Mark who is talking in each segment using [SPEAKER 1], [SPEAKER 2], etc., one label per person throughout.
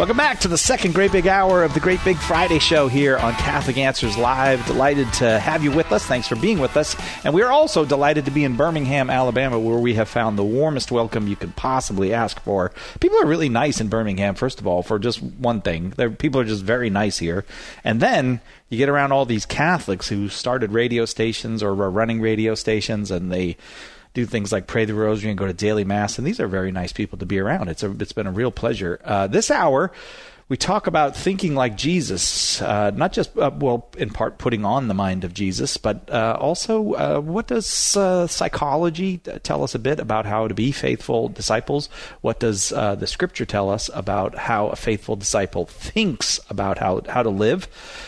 [SPEAKER 1] Welcome back to the second Great Big Hour of the Great Big Friday Show here on Catholic Answers Live. Delighted to have you with us. Thanks for being with us. And we are also delighted to be in Birmingham, Alabama, where we have found the warmest welcome you could possibly ask for. People are really nice in Birmingham, first of all, for just one thing. People are just very nice here. And then you get around all these Catholics who started radio stations or are running radio stations, and they do things like pray the rosary and go to daily mass, and these are very nice people to be around. It's been a real pleasure. This hour, we talk about thinking like Jesus, not just, in part putting on the mind of Jesus, but also what does psychology tell us a bit about how to be faithful disciples? What does the Scripture tell us about how a faithful disciple thinks about how to live?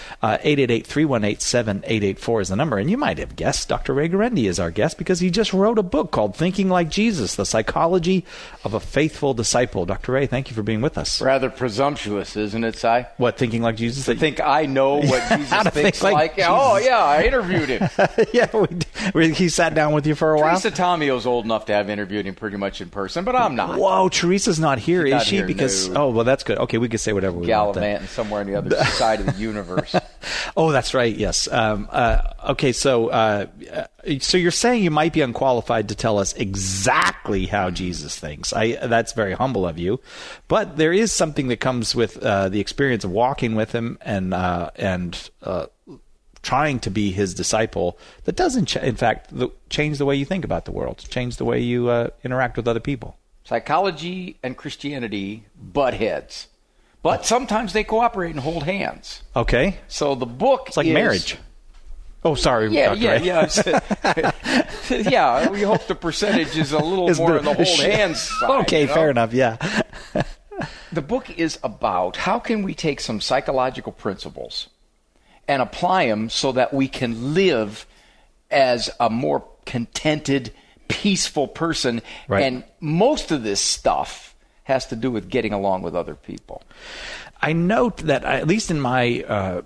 [SPEAKER 1] 888-318-7884 is the number. And you might have guessed Dr. Ray Guarendi is our guest because he just wrote a book called Thinking Like Jesus, The Psychology of a Faithful Disciple. Dr. Ray, thank you for being with us.
[SPEAKER 2] Rather presumptuous, isn't it, Si?
[SPEAKER 1] What, thinking like Jesus?
[SPEAKER 2] To think I know what Jesus thinks like.
[SPEAKER 1] Jesus.
[SPEAKER 2] Oh, yeah, I interviewed him.
[SPEAKER 1] Yeah, he sat down with you for a while?
[SPEAKER 2] Teresa Tomio's old enough to have interviewed him pretty much in person, but I'm not.
[SPEAKER 1] Whoa, Teresa's not here, is she?
[SPEAKER 2] Here,
[SPEAKER 1] because
[SPEAKER 2] no.
[SPEAKER 1] Oh, well, that's good. Okay, we can say whatever we want.
[SPEAKER 2] Gallivanting somewhere on the other side of the universe.
[SPEAKER 1] Oh, that's right. Yes. Okay. So you're saying you might be unqualified to tell us exactly how Jesus thinks. That's very humble of you, but there is something that comes with the experience of walking with him and trying to be his disciple that doesn't, in fact, change the way you think about the world, change the way you interact with other people. Psychology
[SPEAKER 2] and Christianity butt heads. But sometimes they cooperate and hold hands.
[SPEAKER 1] Okay.
[SPEAKER 2] So the book
[SPEAKER 1] It's like marriage. Oh, sorry.
[SPEAKER 2] Yeah. Yeah, we hope the percentage is a little more on the hold hands side.
[SPEAKER 1] Okay, fair enough, yeah.
[SPEAKER 2] The book is about how can we take some psychological principles and apply them so that we can live as a more contented, peaceful person.
[SPEAKER 1] Right.
[SPEAKER 2] And most of this stuff has to do with getting along with other people.
[SPEAKER 1] I note that, at least in my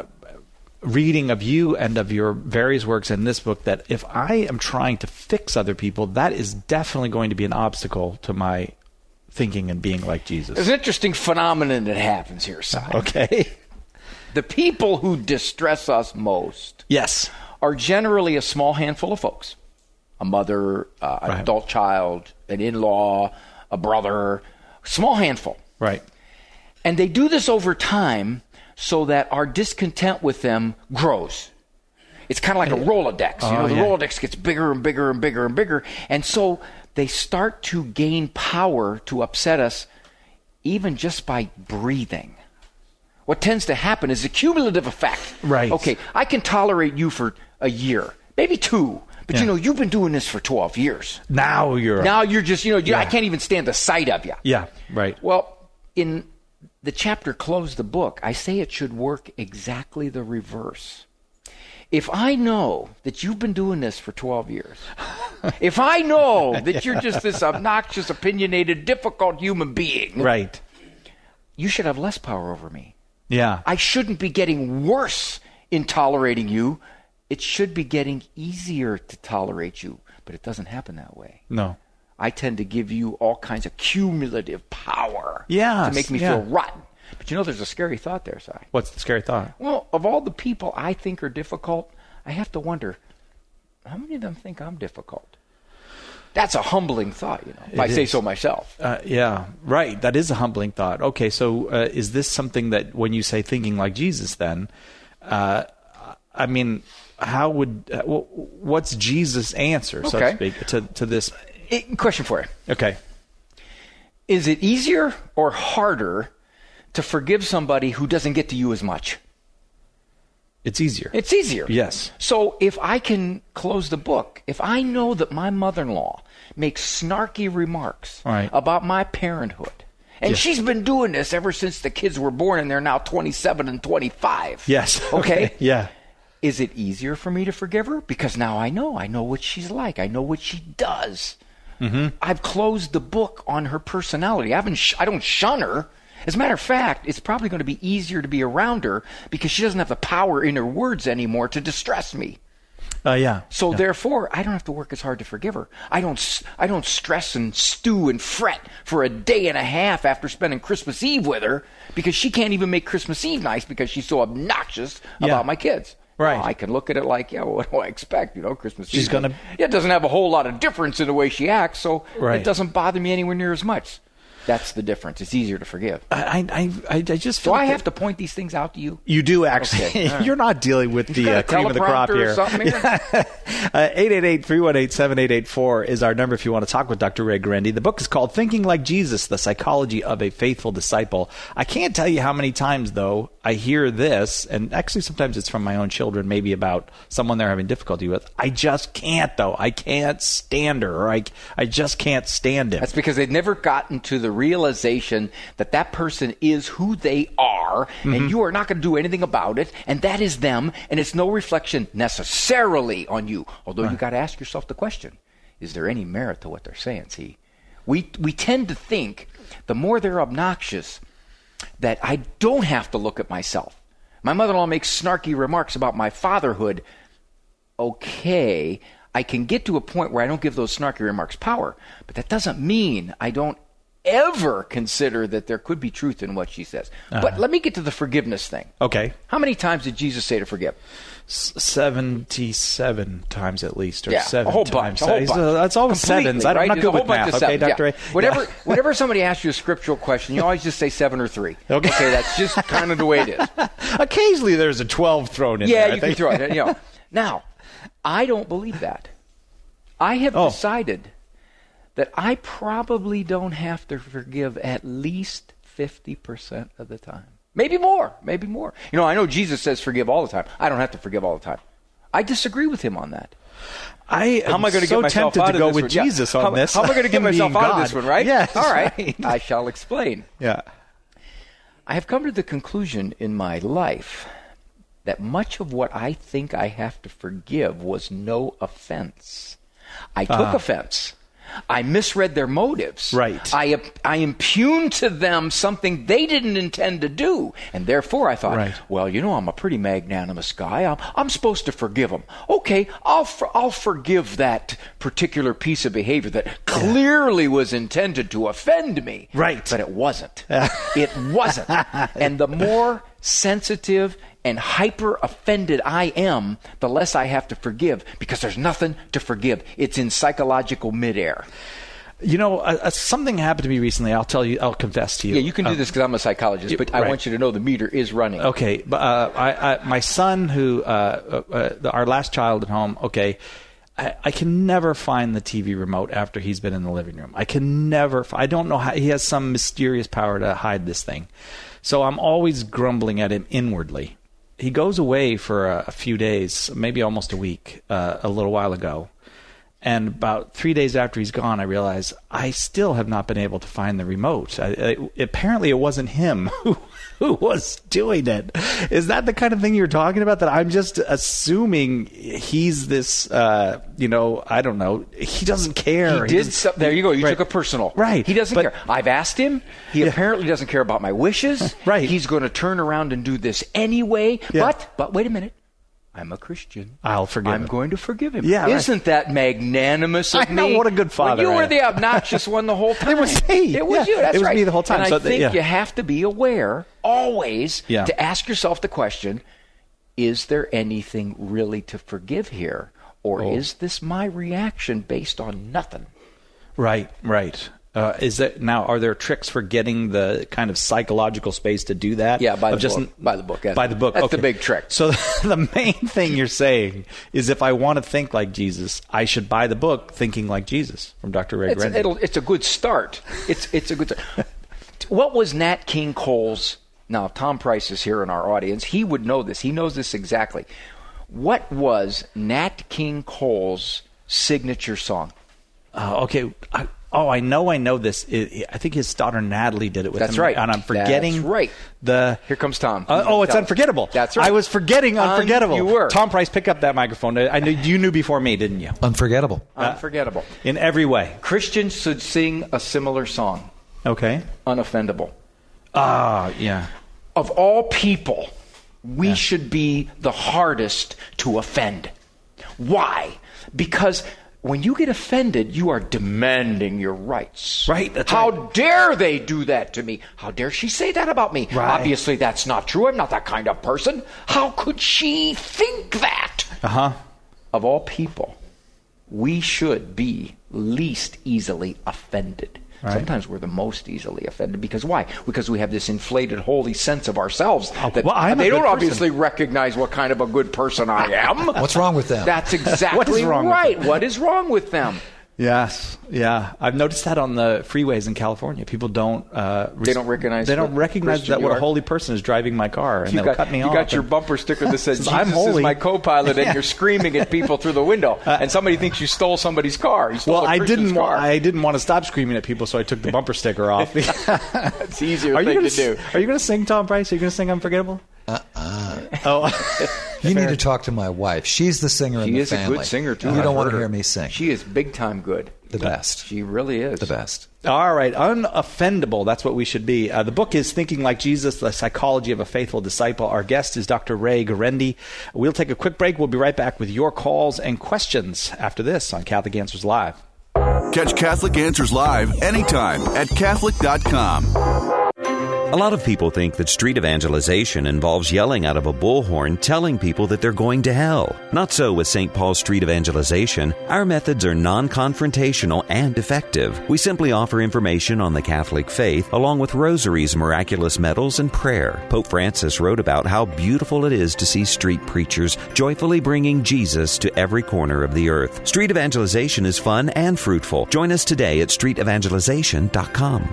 [SPEAKER 1] reading of you and of your various works in this book, that if I am trying to fix other people, that is definitely going to be an obstacle to my thinking and being like Jesus.
[SPEAKER 2] There's an interesting phenomenon that happens here, Si.
[SPEAKER 1] Okay.
[SPEAKER 2] The people who distress us most
[SPEAKER 1] yes,
[SPEAKER 2] are generally a small handful of folks. A mother, an
[SPEAKER 1] right.
[SPEAKER 2] adult child, an in-law, a brother, small handful.
[SPEAKER 1] Right.
[SPEAKER 2] And they do this over time so that our discontent with them grows. It's kind of like a Rolodex. The Rolodex gets bigger and bigger and bigger and bigger. And so they start to gain power to upset us even just by breathing. What tends to happen is a cumulative effect.
[SPEAKER 1] Right.
[SPEAKER 2] Okay, I can tolerate you for a year, maybe 2. But, you've been doing this for 12 years.
[SPEAKER 1] Now you're
[SPEAKER 2] just, I can't even stand the sight of you.
[SPEAKER 1] Yeah, right.
[SPEAKER 2] Well, in the chapter Close the Book, I say it should work exactly the reverse. If I know that you've been doing this for 12 years, if I know that you're just this obnoxious, opinionated, difficult human being,
[SPEAKER 1] right,
[SPEAKER 2] you should have less power over me.
[SPEAKER 1] Yeah.
[SPEAKER 2] I shouldn't be getting worse in tolerating you. It should be getting easier to tolerate you, but it doesn't happen that way.
[SPEAKER 1] No.
[SPEAKER 2] I tend to give you all kinds of cumulative power
[SPEAKER 1] to
[SPEAKER 2] make me feel rotten. But there's a scary thought there, Si.
[SPEAKER 1] What's the scary thought?
[SPEAKER 2] Well, of all the people I think are difficult, I have to wonder, how many of them think I'm difficult? That's a humbling thought, if I say so myself.
[SPEAKER 1] Yeah, right. That is a humbling thought. Okay, so is this something that when you say thinking like Jesus then, how would what's Jesus' answer, so to speak, to this?
[SPEAKER 2] Question for you.
[SPEAKER 1] Okay.
[SPEAKER 2] Is it easier or harder to forgive somebody who doesn't get to you as much?
[SPEAKER 1] It's easier.
[SPEAKER 2] It's easier.
[SPEAKER 1] Yes.
[SPEAKER 2] So if I can close the book, if I know that my mother-in-law makes snarky remarks about my parenthood, and she's been doing this ever since the kids were born, and they're now 27 and 25.
[SPEAKER 1] Yes.
[SPEAKER 2] Okay?
[SPEAKER 1] Yeah.
[SPEAKER 2] Is it easier for me to forgive her? Because now I know what she's like. I know what she does. Mm-hmm. I've closed the book on her personality. I don't shun her. As a matter of fact, it's probably going to be easier to be around her because she doesn't have the power in her words anymore to distress me.
[SPEAKER 1] Yeah.
[SPEAKER 2] So therefore, I don't have to work as hard to forgive her. I don't stress and stew and fret for a day and a half after spending Christmas Eve with her because she can't even make Christmas Eve nice because she's so obnoxious about my kids.
[SPEAKER 1] Right.
[SPEAKER 2] Well, I can look at it like, what do I expect? Christmas
[SPEAKER 1] She's
[SPEAKER 2] Eve.
[SPEAKER 1] gonna.
[SPEAKER 2] It doesn't have a whole lot of difference in the way she acts, so it doesn't bother me anywhere near as much. That's the difference. It's easier to forgive.
[SPEAKER 1] I just feel
[SPEAKER 2] Do I have to point these things out to you?
[SPEAKER 1] You do, actually.
[SPEAKER 2] Okay. Right.
[SPEAKER 1] You're not dealing with the cream of the crop here. 888-318-7884 is our number if you want to talk with Dr. Ray Guarendi. The book is called Thinking Like Jesus, The Psychology of a Faithful Disciple. I can't tell you how many times, though, I hear this, and actually sometimes it's from my own children, maybe about someone they're having difficulty with. I just can't, though. I can't stand her, or I just can't stand him.
[SPEAKER 2] That's because they've never gotten to the realization that that person is who they are, and you are not going to do anything about it, and that is them, and it's no reflection necessarily on you. Although you got to ask yourself the question, is there any merit to what they're saying? See, we tend to think the more they're obnoxious that I don't have to look at myself. My mother-in-law makes snarky remarks about my fatherhood. Okay, I can get to a point where I don't give those snarky remarks power, but that doesn't mean I don't ever consider that there could be truth in what she says. But let me get to the forgiveness thing.
[SPEAKER 1] Okay.
[SPEAKER 2] How many times did Jesus say to forgive?
[SPEAKER 1] 77 times at least, or
[SPEAKER 2] yeah,
[SPEAKER 1] 7
[SPEAKER 2] a whole
[SPEAKER 1] times.
[SPEAKER 2] bunch.
[SPEAKER 1] That's always sevens. I'm not good with math. Okay, Dr. Ray?
[SPEAKER 2] Whenever somebody asks you a scriptural question, you always just say 7 or 3.
[SPEAKER 1] Okay,
[SPEAKER 2] that's just kind of the way it is.
[SPEAKER 1] Occasionally there's a 12 thrown in there.
[SPEAKER 2] Yeah, you can throw it. Now, I don't believe that. I have decided that I probably don't have to forgive at least 50% of the time. Maybe more. I know Jesus says forgive all the time. I don't have to forgive all the time. I disagree with him on that.
[SPEAKER 1] How am I going to get myself tempted to go with Jesus on this?
[SPEAKER 2] How am I going to get myself out of this one, right?
[SPEAKER 1] Yes.
[SPEAKER 2] All right. I shall explain.
[SPEAKER 1] Yeah.
[SPEAKER 2] I have come to the conclusion in my life that much of what I think I have to forgive was no offense. I took offense. I misread their motives.
[SPEAKER 1] Right.
[SPEAKER 2] I impugned to them something they didn't intend to do. And therefore I thought, well, I'm a pretty magnanimous guy. I'm supposed to forgive them. Okay, I'll forgive that particular piece of behavior that clearly was intended to offend me.
[SPEAKER 1] Right.
[SPEAKER 2] But it wasn't. It wasn't. And the more sensitive and hyper offended I am, the less I have to forgive, because there's nothing to forgive. It's in psychological midair.
[SPEAKER 1] Something happened to me recently. I'll confess to you.
[SPEAKER 2] Yeah, you can do this because I'm a psychologist, but I want you to know the meter is running.
[SPEAKER 1] Okay, but my son, who our last child at home, I can never find the TV remote after he's been in the living room. I don't know how. He has some mysterious power to hide this thing. So I'm always grumbling at him inwardly. He goes away for a few days, maybe almost a week, a little while ago. And about 3 days after he's gone, I realize I still have not been able to find the remote. Apparently it wasn't him who was doing it. Is that the kind of thing you're talking about? That I'm just assuming he's this, I don't know. He doesn't care.
[SPEAKER 2] There you go. You took it personal.
[SPEAKER 1] Right.
[SPEAKER 2] He doesn't care. I've asked him. He apparently doesn't care about my wishes.
[SPEAKER 1] Right.
[SPEAKER 2] He's going to turn around and do this anyway.
[SPEAKER 1] Yeah.
[SPEAKER 2] But wait a minute. I'm a Christian.
[SPEAKER 1] I'll forgive him.
[SPEAKER 2] I'm going to forgive him.
[SPEAKER 1] Yeah,
[SPEAKER 2] Isn't that magnanimous of me?
[SPEAKER 1] I know, what a good father.
[SPEAKER 2] Well, you were the obnoxious one the whole time.
[SPEAKER 1] It was me.
[SPEAKER 2] It was you. That's right.
[SPEAKER 1] It was me the whole time.
[SPEAKER 2] And I think you have to be aware, always, to ask yourself the question, is there anything really to forgive here? Or is this my reaction based on nothing?
[SPEAKER 1] Right. Are there tricks for getting the kind of psychological space to do that?
[SPEAKER 2] Yeah, by the book. By the book.
[SPEAKER 1] By the book.
[SPEAKER 2] That's the big trick.
[SPEAKER 1] So the main thing you're saying is, if I want to think like Jesus, I should buy the book Thinking Like Jesus from Dr. Ray Guarendi.
[SPEAKER 2] It's a good start. It's a good start. What was Nat King Cole's? Now, Tom Price is here in our audience. He would know this. He knows this exactly. What was Nat King Cole's signature song?
[SPEAKER 1] Okay. I know this. I think his daughter Natalie did it with him.
[SPEAKER 2] That's right.
[SPEAKER 1] And I'm forgetting.
[SPEAKER 2] That's right. Here comes Tom.
[SPEAKER 1] It's Unforgettable.
[SPEAKER 2] That's right.
[SPEAKER 1] I was forgetting Unforgettable.
[SPEAKER 2] You were.
[SPEAKER 1] Tom Price, pick up that microphone. I knew you knew before me, didn't you?
[SPEAKER 3] Unforgettable.
[SPEAKER 2] Unforgettable.
[SPEAKER 1] In every way.
[SPEAKER 2] Christians should sing a similar song.
[SPEAKER 1] Okay.
[SPEAKER 2] Unoffendable.
[SPEAKER 1] Yeah.
[SPEAKER 2] Of all people, we should be the hardest to offend. Why? Because when you get offended, you are demanding your rights.
[SPEAKER 1] Right. That's
[SPEAKER 2] How
[SPEAKER 1] right.
[SPEAKER 2] dare they do that to me? How dare she say that about me?
[SPEAKER 1] Right.
[SPEAKER 2] Obviously, that's not true. I'm not that kind of person. How could she think that?
[SPEAKER 1] Uh-huh.
[SPEAKER 2] Of all people, we should be least easily offended.
[SPEAKER 1] Right.
[SPEAKER 2] Sometimes we're the most easily offended. Because why? Because we have this inflated, holy sense of ourselves that
[SPEAKER 1] well, I'm a
[SPEAKER 2] they
[SPEAKER 1] good
[SPEAKER 2] don't
[SPEAKER 1] person.
[SPEAKER 2] obviously recognize what kind of a good person I am.
[SPEAKER 3] What's wrong with them?
[SPEAKER 2] That's exactly
[SPEAKER 1] What is wrong with
[SPEAKER 2] right.
[SPEAKER 1] them?
[SPEAKER 2] What is wrong with them?
[SPEAKER 1] Yes, yeah. I've noticed that on the freeways in California. People don't.
[SPEAKER 2] They don't recognize.
[SPEAKER 1] They don't recognize
[SPEAKER 2] Christian
[SPEAKER 1] that what a
[SPEAKER 2] you are.
[SPEAKER 1] holy person is driving my car, and they'll cut me off.
[SPEAKER 2] You got your
[SPEAKER 1] and-
[SPEAKER 2] bumper sticker that says Jesus
[SPEAKER 1] I'm holy.
[SPEAKER 2] is my co-pilot, and you're screaming at people through the window, and somebody thinks you stole somebody's car. You stole
[SPEAKER 1] Well,
[SPEAKER 2] a
[SPEAKER 1] I
[SPEAKER 2] Christian's
[SPEAKER 1] didn't.
[SPEAKER 2] car.
[SPEAKER 1] I didn't want to stop screaming at people, so I took the bumper sticker off.
[SPEAKER 2] It's the easier
[SPEAKER 1] Are you
[SPEAKER 2] thing
[SPEAKER 1] gonna
[SPEAKER 2] to do.
[SPEAKER 1] Are you going to sing, Tom Price? Are you going to sing Unforgettable? Oh,
[SPEAKER 3] You need to talk to my wife. She's the singer in
[SPEAKER 2] She
[SPEAKER 3] the
[SPEAKER 2] is
[SPEAKER 3] family.
[SPEAKER 2] a good singer too.
[SPEAKER 3] You
[SPEAKER 2] I've
[SPEAKER 3] don't want
[SPEAKER 2] heard
[SPEAKER 3] to
[SPEAKER 2] her.
[SPEAKER 3] hear me sing.
[SPEAKER 2] She is big time good.
[SPEAKER 3] The best.
[SPEAKER 2] She really is
[SPEAKER 3] The best.
[SPEAKER 1] all right. Unoffendable. That's what we should be. The book is Thinking Like Jesus, The Psychology of a Faithful Disciple. Our guest is Dr. Ray Guarendi. We'll take a quick break. We'll be right back with your calls and questions after this on Catholic Answers Live.
[SPEAKER 4] Catch Catholic Answers Live anytime at Catholic.com.
[SPEAKER 5] A lot of people think that street evangelization involves yelling out of a bullhorn telling people that they're going to hell. Not so with St. Paul's Street Evangelization. Our methods are non-confrontational and effective. We simply offer information on the Catholic faith along with rosaries, miraculous medals, and prayer. Pope Francis wrote about how beautiful it is to see street preachers joyfully bringing Jesus to every corner of the earth. Street evangelization is fun and fruitful. Join us today at streetevangelization.com.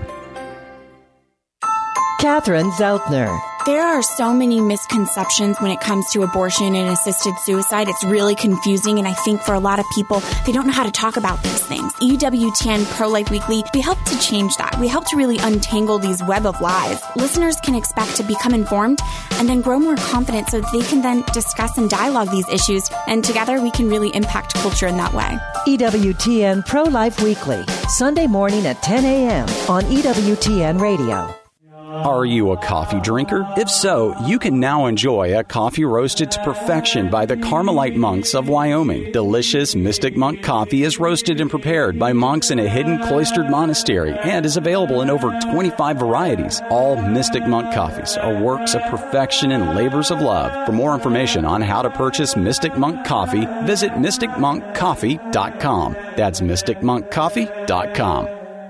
[SPEAKER 6] Catherine Zeltner.
[SPEAKER 7] There are so many misconceptions when it comes to abortion and assisted suicide. It's really confusing, and I think for a lot of people, they don't know how to talk about these things. EWTN Pro-Life Weekly, we help to change that. We help to really untangle these web of lies. Listeners can expect to become informed and then grow more confident so they can then discuss and dialogue these issues, and together we can really impact culture in that way.
[SPEAKER 6] EWTN Pro-Life Weekly, Sunday morning at 10 a.m. on EWTN Radio.
[SPEAKER 8] Are you a coffee drinker? If so, you can now enjoy a coffee roasted to perfection by the Carmelite monks of Wyoming. Delicious Mystic Monk coffee is roasted and prepared by monks in a hidden cloistered monastery and is available in over 25 varieties. All Mystic Monk coffees are works of perfection and labors of love. For more information on how to purchase Mystic Monk coffee, visit mysticmonkcoffee.com. That's mysticmonkcoffee.com.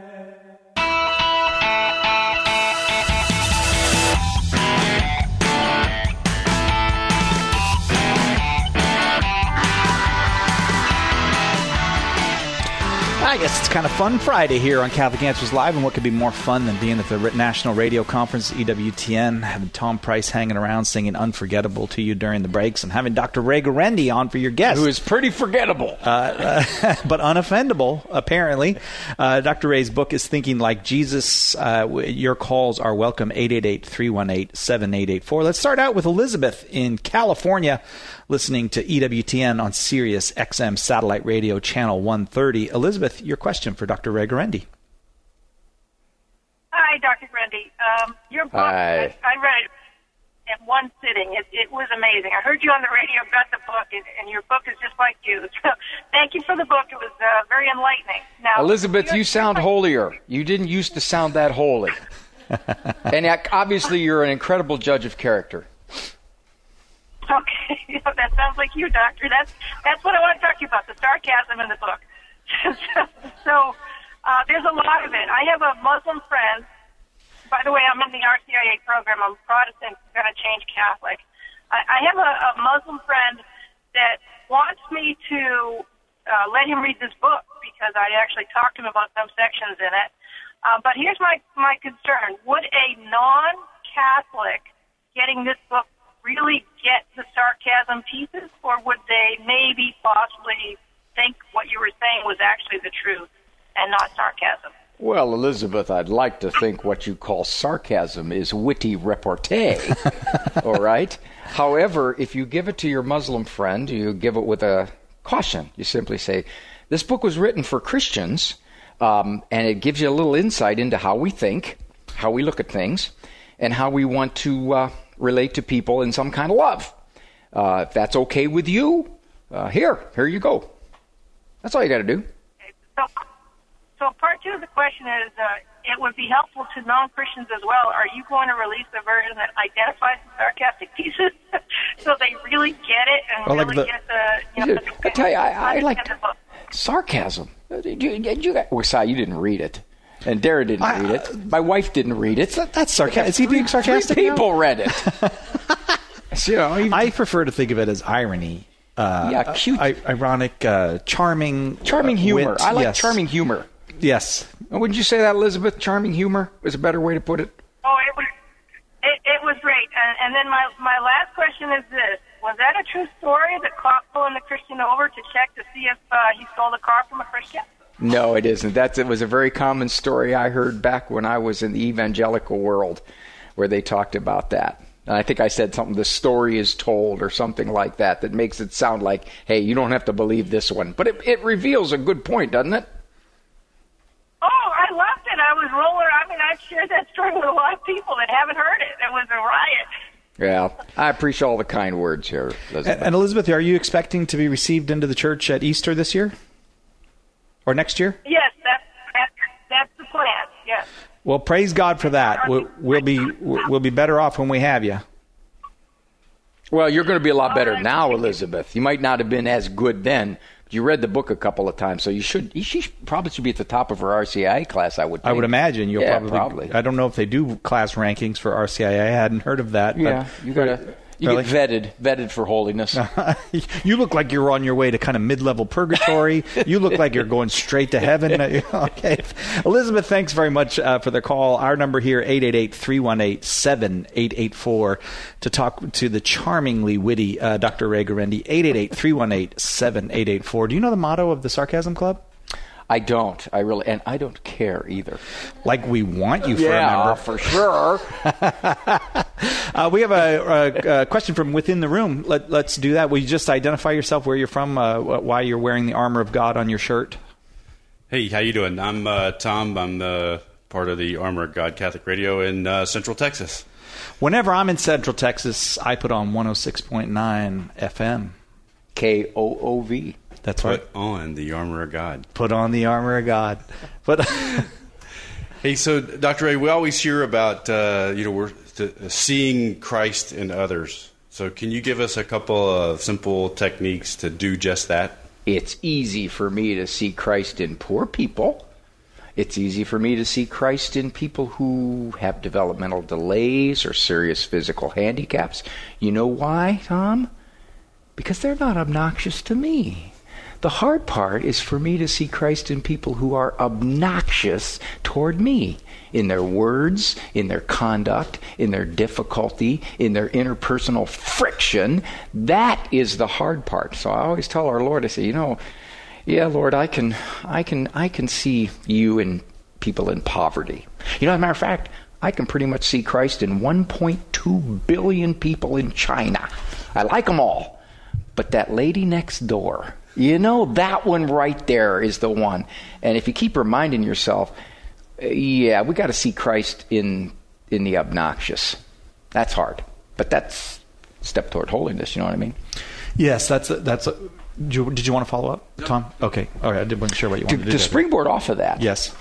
[SPEAKER 1] I guess it's kind of fun Friday here on Catholic Answers Live, and what could be more fun than being at the National Radio Conference, EWTN, having Tom Price hanging around singing Unforgettable to you during the breaks, and having Dr. Ray Guarendi on for your guest.
[SPEAKER 2] Who is pretty forgettable.
[SPEAKER 1] But unoffendable, apparently. Dr. Ray's book is Thinking Like Jesus. Your calls are welcome, 888-318-7884. Let's start out with Elizabeth in California, listening to EWTN on Sirius XM Satellite Radio Channel 130. Elizabeth, your question for Dr. Ray Guarendi.
[SPEAKER 9] Hi, Dr. Guarendi. Your book,
[SPEAKER 2] Hi.
[SPEAKER 9] I read it in one sitting. It was amazing. I heard you on the radio, got the book, and your book is just like you. So thank you for the book. It was very enlightening. Now,
[SPEAKER 2] Elizabeth, you sound holier. You didn't used to sound that holy. And obviously you're an incredible judge of character.
[SPEAKER 9] Okay, that sounds like you, Doctor. That's what I want to talk to you about, the sarcasm in the book. So there's a lot of it. I have a Muslim friend. By the way, I'm in the RCIA program. I'm Protestant, going to change Catholic. I have a Muslim friend that wants me to let him read this book because I actually talked to him about some sections in it. But here's my concern. Would a non-Catholic getting this book really get the sarcasm pieces, or would they maybe possibly think what you were saying was actually the truth and not sarcasm?
[SPEAKER 2] Well, Elizabeth, I'd like to think what you call sarcasm is witty repartee, all right? However, if you give it to your Muslim friend, you give it with a caution. You simply say, this book was written for Christians, and it gives you a little insight into how we think, how we look at things, and how we want to relate to people in some kind of love. If that's okay with you, here you go. That's all you got to do.
[SPEAKER 9] So part 2 of the question is, it would be helpful to non-Christians as well. Are you going to release a version that identifies the sarcastic pieces so they really get it and get the,
[SPEAKER 2] I tell you, I like sarcasm. Si, you didn't read it. And Dara didn't read it. My wife didn't read it.
[SPEAKER 1] That's sarcastic. Is he being sarcastic?
[SPEAKER 2] People read it.
[SPEAKER 1] I prefer to think of it as irony.
[SPEAKER 2] Cute.
[SPEAKER 1] Ironic, charming.
[SPEAKER 2] Charming humor.
[SPEAKER 1] Wit.
[SPEAKER 2] I like charming humor.
[SPEAKER 1] Yes.
[SPEAKER 2] Wouldn't you say that, Elizabeth? Charming humor is a better way to put it.
[SPEAKER 9] Oh, it was great. And then my last question is this. Was that a true story, the cop pulling the Christian over to check to see if he stole the car from a Christian?
[SPEAKER 2] No, it isn't. It was a very common story I heard back when I was in the evangelical world where they talked about that. And I think I said something, the story is told or something like that makes it sound like, hey, you don't have to believe this one. But it reveals a good point, doesn't it?
[SPEAKER 9] Oh, I loved it. I was rolling. I mean, I've shared that story with a lot of people that haven't heard it. It was a riot.
[SPEAKER 2] Yeah, I appreciate all the kind words here, Elizabeth.
[SPEAKER 1] And Elizabeth, are you expecting to be received into the church at Easter this year? Or next year?
[SPEAKER 9] Yes, that's the plan, yes.
[SPEAKER 1] Well, praise God for that. We'll be better off when we have you.
[SPEAKER 2] Well, you're going to be a lot better now, Elizabeth. You might not have been as good then. You read the book a couple of times, so she probably should be at the top of her RCIA class, I would think.
[SPEAKER 1] I would imagine.
[SPEAKER 2] Probably.
[SPEAKER 1] I don't know if they do class rankings for RCIA. I hadn't heard of that.
[SPEAKER 2] Yeah, you got to... You get vetted for holiness.
[SPEAKER 1] You look like you're on your way to kind of mid-level purgatory. You look like you're going straight to heaven. Okay. Elizabeth, thanks very much for the call. Our number here, 888-318-7884, to talk to the charmingly witty Dr. Ray Guarendi, 888-318-7884. Do you know the motto of the Sarcasm Club?
[SPEAKER 2] I don't. And I don't care either.
[SPEAKER 1] Like we want you for a member.
[SPEAKER 2] Yeah, for sure.
[SPEAKER 1] We have a question from within the room. Let's do that. Will you just identify yourself, where you're from, why you're wearing the armor of God on your shirt?
[SPEAKER 10] Hey, how you doing? I'm Tom. I'm part of the Armor of God Catholic Radio in Central Texas.
[SPEAKER 1] Whenever I'm in Central Texas, I put on 106.9 FM.
[SPEAKER 2] KOOV.
[SPEAKER 1] That's right.
[SPEAKER 10] Put on the armor of God.
[SPEAKER 1] Put on the armor of God. But
[SPEAKER 10] hey, so Dr. Ray, we always hear about we're seeing Christ in others. So can you give us a couple of simple techniques to do just that?
[SPEAKER 2] It's easy for me to see Christ in poor people. It's easy for me to see Christ in people who have developmental delays or serious physical handicaps. You know why, Tom? Because they're not obnoxious to me. The hard part is for me to see Christ in people who are obnoxious toward me, in their words, in their conduct, in their difficulty, in their interpersonal friction. That is the hard part. So I always tell our Lord, I say, yeah, Lord, I can see you in people in poverty. As a matter of fact, I can pretty much see Christ in 1.2 billion people in China. I like them all. But that lady next door, that one right there is the one. And if you keep reminding yourself, we got to see Christ in the obnoxious. That's hard. But that's a step toward holiness, you know what I mean?
[SPEAKER 1] Yes, did you want to follow up, Tom? Okay. All right, I wasn't sure what you wanted to do.
[SPEAKER 2] To springboard off of that.
[SPEAKER 1] Yes.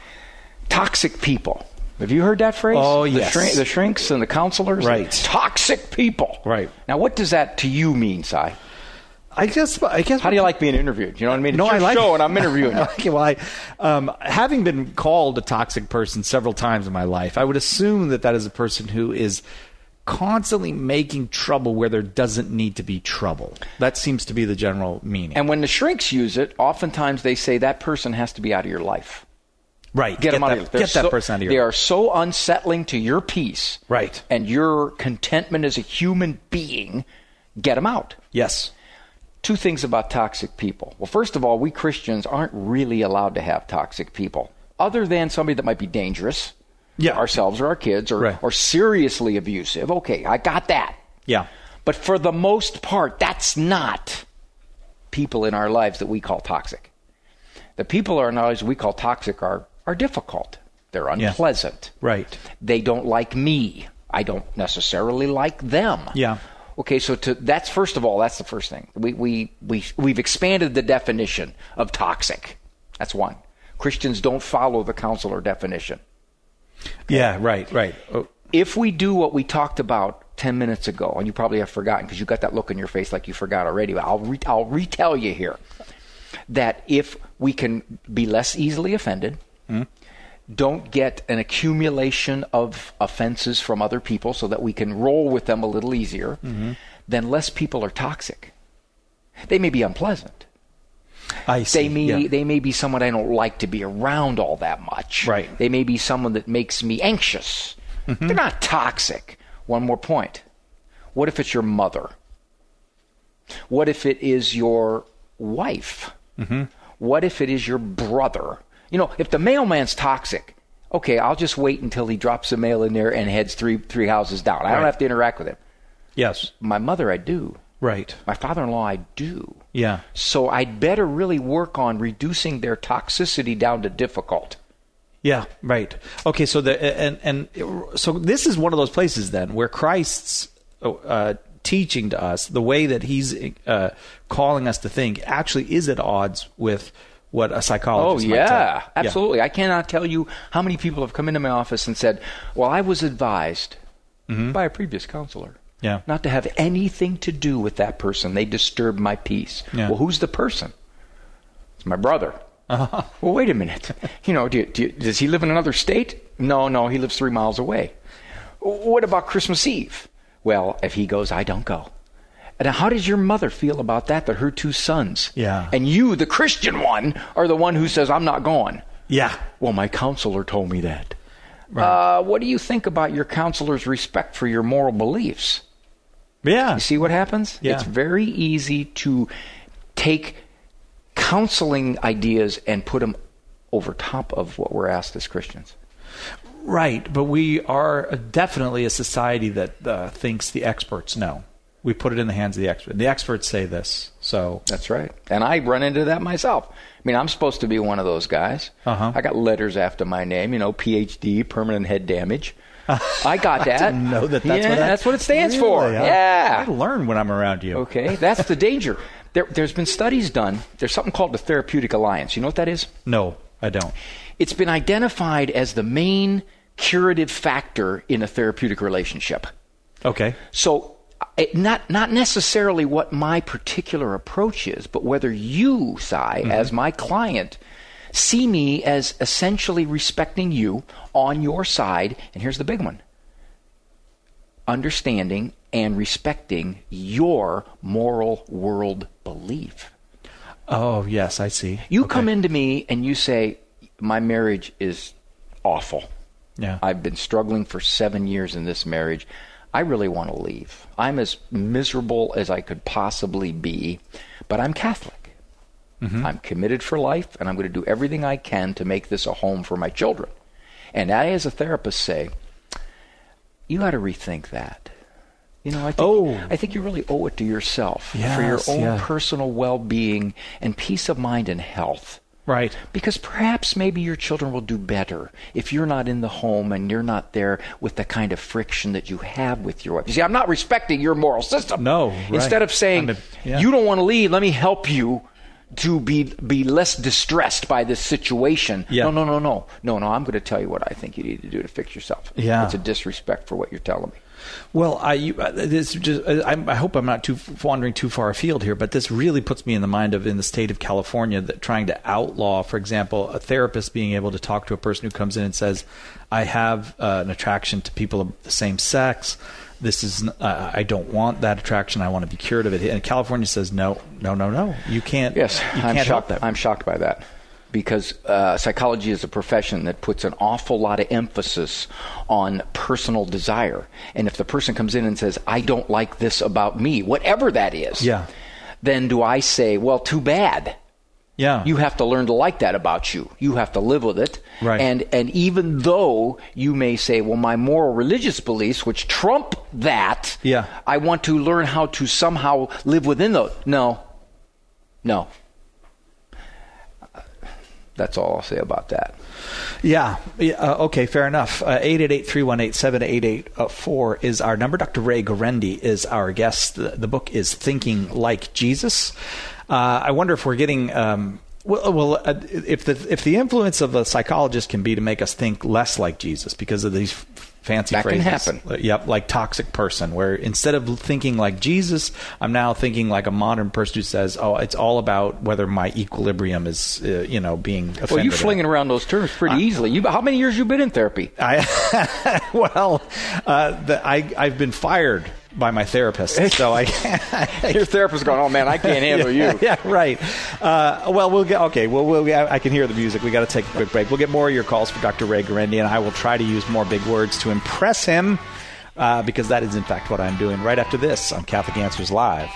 [SPEAKER 2] Toxic people. Have you heard that phrase?
[SPEAKER 1] Oh, yes.
[SPEAKER 2] The shrinks and the counselors?
[SPEAKER 1] Right.
[SPEAKER 2] Toxic people.
[SPEAKER 1] Right.
[SPEAKER 2] Now, what does that to you mean, Si?
[SPEAKER 1] I guess.
[SPEAKER 2] How do you like being interviewed? You know what I mean?
[SPEAKER 1] No,
[SPEAKER 2] it's your
[SPEAKER 1] I like
[SPEAKER 2] show, and I'm interviewing you.
[SPEAKER 1] I like it. Well, having been called a toxic person several times in my life, I would assume that is a person who is constantly making trouble where there doesn't need to be trouble. That seems to be the general meaning.
[SPEAKER 2] And when the shrinks use it, oftentimes they say that person has to be out of your life.
[SPEAKER 1] Right.
[SPEAKER 2] Get them out of your life.
[SPEAKER 1] Get that person out of your life.
[SPEAKER 2] They are so unsettling to your peace.
[SPEAKER 1] Right.
[SPEAKER 2] And your contentment as a human being. Get them out.
[SPEAKER 1] Yes.
[SPEAKER 2] Two things about toxic people. Well, first of all, we Christians aren't really allowed to have toxic people, other than somebody that might be dangerous, ourselves or our kids, or seriously abusive. Okay, I got that.
[SPEAKER 1] Yeah.
[SPEAKER 2] But for the most part, that's not people in our lives that we call toxic. The people in our lives we call toxic are difficult. They're unpleasant.
[SPEAKER 1] Right.
[SPEAKER 2] They don't like me. I don't necessarily like them.
[SPEAKER 1] Yeah.
[SPEAKER 2] Okay, so that's first of all, that's the first thing. We've expanded the definition of toxic. That's one. Christians don't follow the counselor definition. Okay?
[SPEAKER 1] Yeah, right. Oh.
[SPEAKER 2] If we do what we talked about 10 minutes ago, and you probably have forgotten because you got that look in your face like you forgot already, but I'll retell you here that if we can be less easily offended, don't get an accumulation of offenses from other people so that we can roll with them a little easier, then less people are toxic. They may be unpleasant.
[SPEAKER 1] I see.
[SPEAKER 2] They may be someone I don't like to be around all that much.
[SPEAKER 1] Right.
[SPEAKER 2] They may be someone that makes me anxious. They're not toxic. One more point. What if it's your mother? What if it is your wife? What if it is your brother? You know, if the mailman's toxic, okay, I'll just wait until he drops the mail in there and heads three houses down. I don't have to interact with him.
[SPEAKER 1] Yes.
[SPEAKER 2] My mother, I do.
[SPEAKER 1] Right.
[SPEAKER 2] My father-in-law, I do.
[SPEAKER 1] Yeah.
[SPEAKER 2] So I'd better really work on reducing their toxicity down to difficult.
[SPEAKER 1] Yeah, right. Okay, so so this is one of those places then where Christ's teaching to us, the way that he's calling us to think, actually is at odds with what a psychologist might tell.
[SPEAKER 2] Absolutely.
[SPEAKER 1] Yeah.
[SPEAKER 2] I cannot tell you how many people have come into my office and said, well, I was advised by a previous counselor not to have anything to do with that person. They disturbed my peace.
[SPEAKER 1] Yeah.
[SPEAKER 2] Well, who's the person? It's my brother. Well, wait a minute. You know, does he live in another state? No, he lives 3 miles away. What about Christmas Eve? Well, if he goes, I don't go. And how does your mother feel about that her 2 sons, and you, the Christian one, are the one who says, I'm not going?
[SPEAKER 1] Yeah.
[SPEAKER 2] Well, my counselor told me that.
[SPEAKER 1] Right.
[SPEAKER 2] What do you think about your counselor's respect for your moral beliefs?
[SPEAKER 1] Yeah.
[SPEAKER 2] You see what happens?
[SPEAKER 1] Yeah.
[SPEAKER 2] It's very easy to take counseling ideas and put them over top of what we're asked as Christians.
[SPEAKER 1] Right, but we are definitely a society that thinks the experts know. We put it in the hands of the experts. The experts say this, so...
[SPEAKER 2] That's right. And I run into that myself. I mean, I'm supposed to be one of those guys. I got letters after my name, PhD, permanent head damage. I got that.
[SPEAKER 1] I didn't know that's what
[SPEAKER 2] it stands for.
[SPEAKER 1] I learn when I'm around you.
[SPEAKER 2] Okay, that's the danger. There's been studies done. There's something called the Therapeutic Alliance. You know what that is?
[SPEAKER 1] No, I don't.
[SPEAKER 2] It's been identified as the main curative factor in a therapeutic relationship.
[SPEAKER 1] Okay.
[SPEAKER 2] So not necessarily what my particular approach is, but whether you, Cy, as my client, see me as essentially respecting you on your side. And here's the big one. Understanding and respecting your moral world belief.
[SPEAKER 1] Oh, yes, I see.
[SPEAKER 2] You come into me and you say, my marriage is awful.
[SPEAKER 1] Yeah.
[SPEAKER 2] I've been struggling for 7 years in this marriage. I really want to leave. I'm as miserable as I could possibly be, but I'm Catholic. I'm committed for life, and I'm going to do everything I can to make this a home for my children. And I, as a therapist, say, you got to rethink that. I think you really owe it to yourself for your own personal well-being and peace of mind and health.
[SPEAKER 1] Right.
[SPEAKER 2] Because perhaps maybe your children will do better if you're not in the home and you're not there with the kind of friction that you have with your wife. You see, I'm not respecting your moral system.
[SPEAKER 1] No, right.
[SPEAKER 2] Instead of saying, you don't want to leave, let me help you to be less distressed by this situation.
[SPEAKER 1] Yeah.
[SPEAKER 2] No, I'm going to tell you what I think you need to do to fix yourself.
[SPEAKER 1] Yeah.
[SPEAKER 2] It's a disrespect for what you're telling me.
[SPEAKER 1] Well, I hope I'm not wandering too far afield here, but this really puts me in the mind of, in the state of California, that trying to outlaw, for example, a therapist being able to talk to a person who comes in and says, I have an attraction to people of the same sex. This is I don't want that attraction. I want to be cured of it. And California says, no. You can't.
[SPEAKER 2] Yes,
[SPEAKER 1] you can't help that.
[SPEAKER 2] I'm shocked by that. Because psychology is a profession that puts an awful lot of emphasis on personal desire. And if the person comes in and says, I don't like this about me, whatever that is, then do I say, well, too bad.
[SPEAKER 1] Yeah.
[SPEAKER 2] You have to learn to like that about you. You have to live with it.
[SPEAKER 1] Right.
[SPEAKER 2] And even though you may say, well, my moral religious beliefs, which trump that, I want to learn how to somehow live within those. No. That's all I'll say about that.
[SPEAKER 1] Yeah. Okay, fair enough. 888-318-7884 is our number. Dr. Ray Guarendi is our guest. The book is Thinking Like Jesus. I wonder if we're getting... if the influence of a psychologist can be to make us think less like Jesus because of these fancy phrases.
[SPEAKER 2] That can happen.
[SPEAKER 1] Yep, like toxic person, where instead of thinking like Jesus, I'm now thinking like a modern person who says, "Oh, it's all about whether my equilibrium is, being offended."
[SPEAKER 2] Well, you're flinging around those terms pretty easily. How many years you been in therapy?
[SPEAKER 1] I've been fired by my therapist, so I can't.
[SPEAKER 2] Your therapist going, "Oh man, I can't handle you."
[SPEAKER 1] Yeah, right. We'll get okay. I can hear the music. We got to take a quick break. We'll get more of your calls for Dr. Ray Guarendi, and I will try to use more big words to impress him, because that is in fact what I'm doing. Right after this on Catholic Answers Live.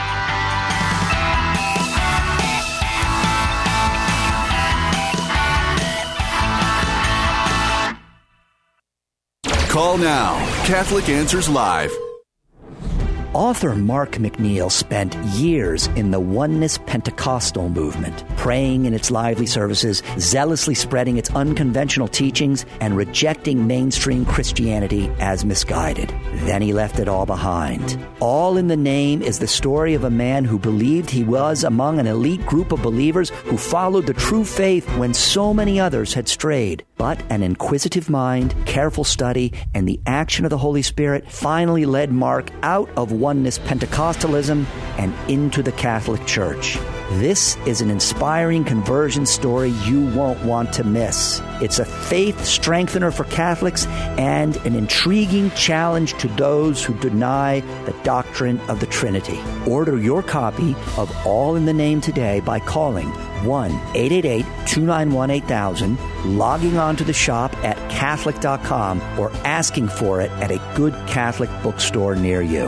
[SPEAKER 4] Call now. Catholic Answers Live.
[SPEAKER 11] Author Mark McNeil spent years in the Oneness Pentecostal movement, praying in its lively services, zealously spreading its unconventional teachings, and rejecting mainstream Christianity as misguided. Then he left it all behind. All in the Name is the story of a man who believed he was among an elite group of believers who followed the true faith when so many others had strayed. But an inquisitive mind, careful study, and the action of the Holy Spirit finally led Mark out of Oneness Pentecostalism and into the Catholic Church. This is an inspiring conversion story you won't want to miss. It's a faith strengthener for Catholics and an intriguing challenge to those who deny the doctrine of the Trinity. Order your copy of All in the Name today by calling 1-888-291-8000, logging on to the shop at Catholic.com, or asking for it at a good Catholic bookstore near you.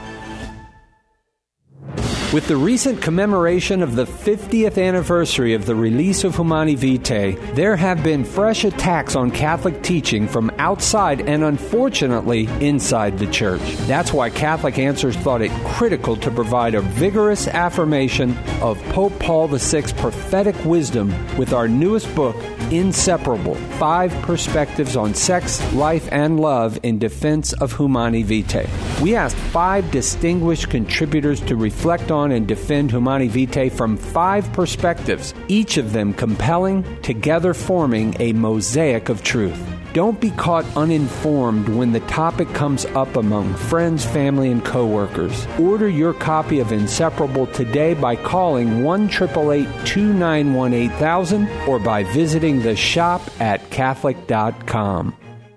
[SPEAKER 12] With the recent commemoration of the 50th anniversary of the release of Humani Vitae, there have been fresh attacks on Catholic teaching from outside and, unfortunately, inside the Church. That's why Catholic Answers thought it critical to provide a vigorous affirmation of Pope Paul VI's prophetic wisdom with our newest book, Inseparable: 5 Perspectives on Sex, Life, and Love in Defense of Humani Vitae. We asked 5 distinguished contributors to reflect on and defend Humani Vitae from 5 perspectives, each of them compelling, together forming a mosaic of truth. Don't be caught uninformed when the topic comes up among friends, family, and coworkers. Order your copy of Inseparable today by calling 1-888-291-8000 or by visiting the shop at Catholic.com.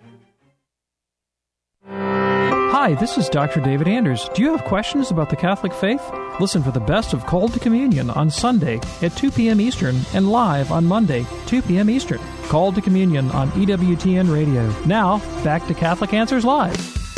[SPEAKER 13] Hi, this is Dr. David Anders. Do you have questions about the Catholic faith? Listen for the best of Called to Communion on Sunday at 2 p.m. Eastern and live on Monday, 2 p.m. Eastern. Called to Communion on EWTN Radio. Now, back to Catholic Answers Live.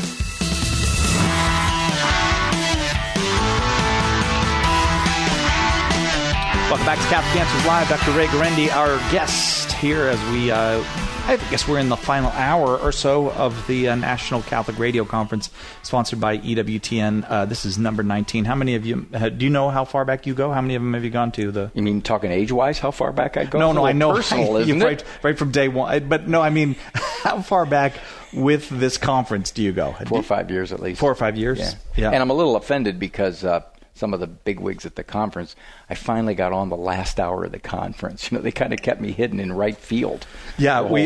[SPEAKER 1] Welcome back to Catholic Answers Live. Dr. Ray Guarendi, our guest here as we... I guess we're in the final hour or so of the National Catholic Radio Conference sponsored by EWTN. This is number 19. How many of you, do you know how far back you go? How many of them have you gone to?
[SPEAKER 2] You mean talking age-wise, how far back I go?
[SPEAKER 1] No, I know.
[SPEAKER 2] Personal, isn't it?
[SPEAKER 1] Right from day one. But no, I mean, how far back with this conference do you go?
[SPEAKER 2] 4 or 5 years at least.
[SPEAKER 1] 4 or 5 years?
[SPEAKER 2] Yeah. And I'm a little offended because... some of the bigwigs at the conference, I finally got on the last hour of the conference. They kind of kept me hidden in right field.
[SPEAKER 1] Yeah, we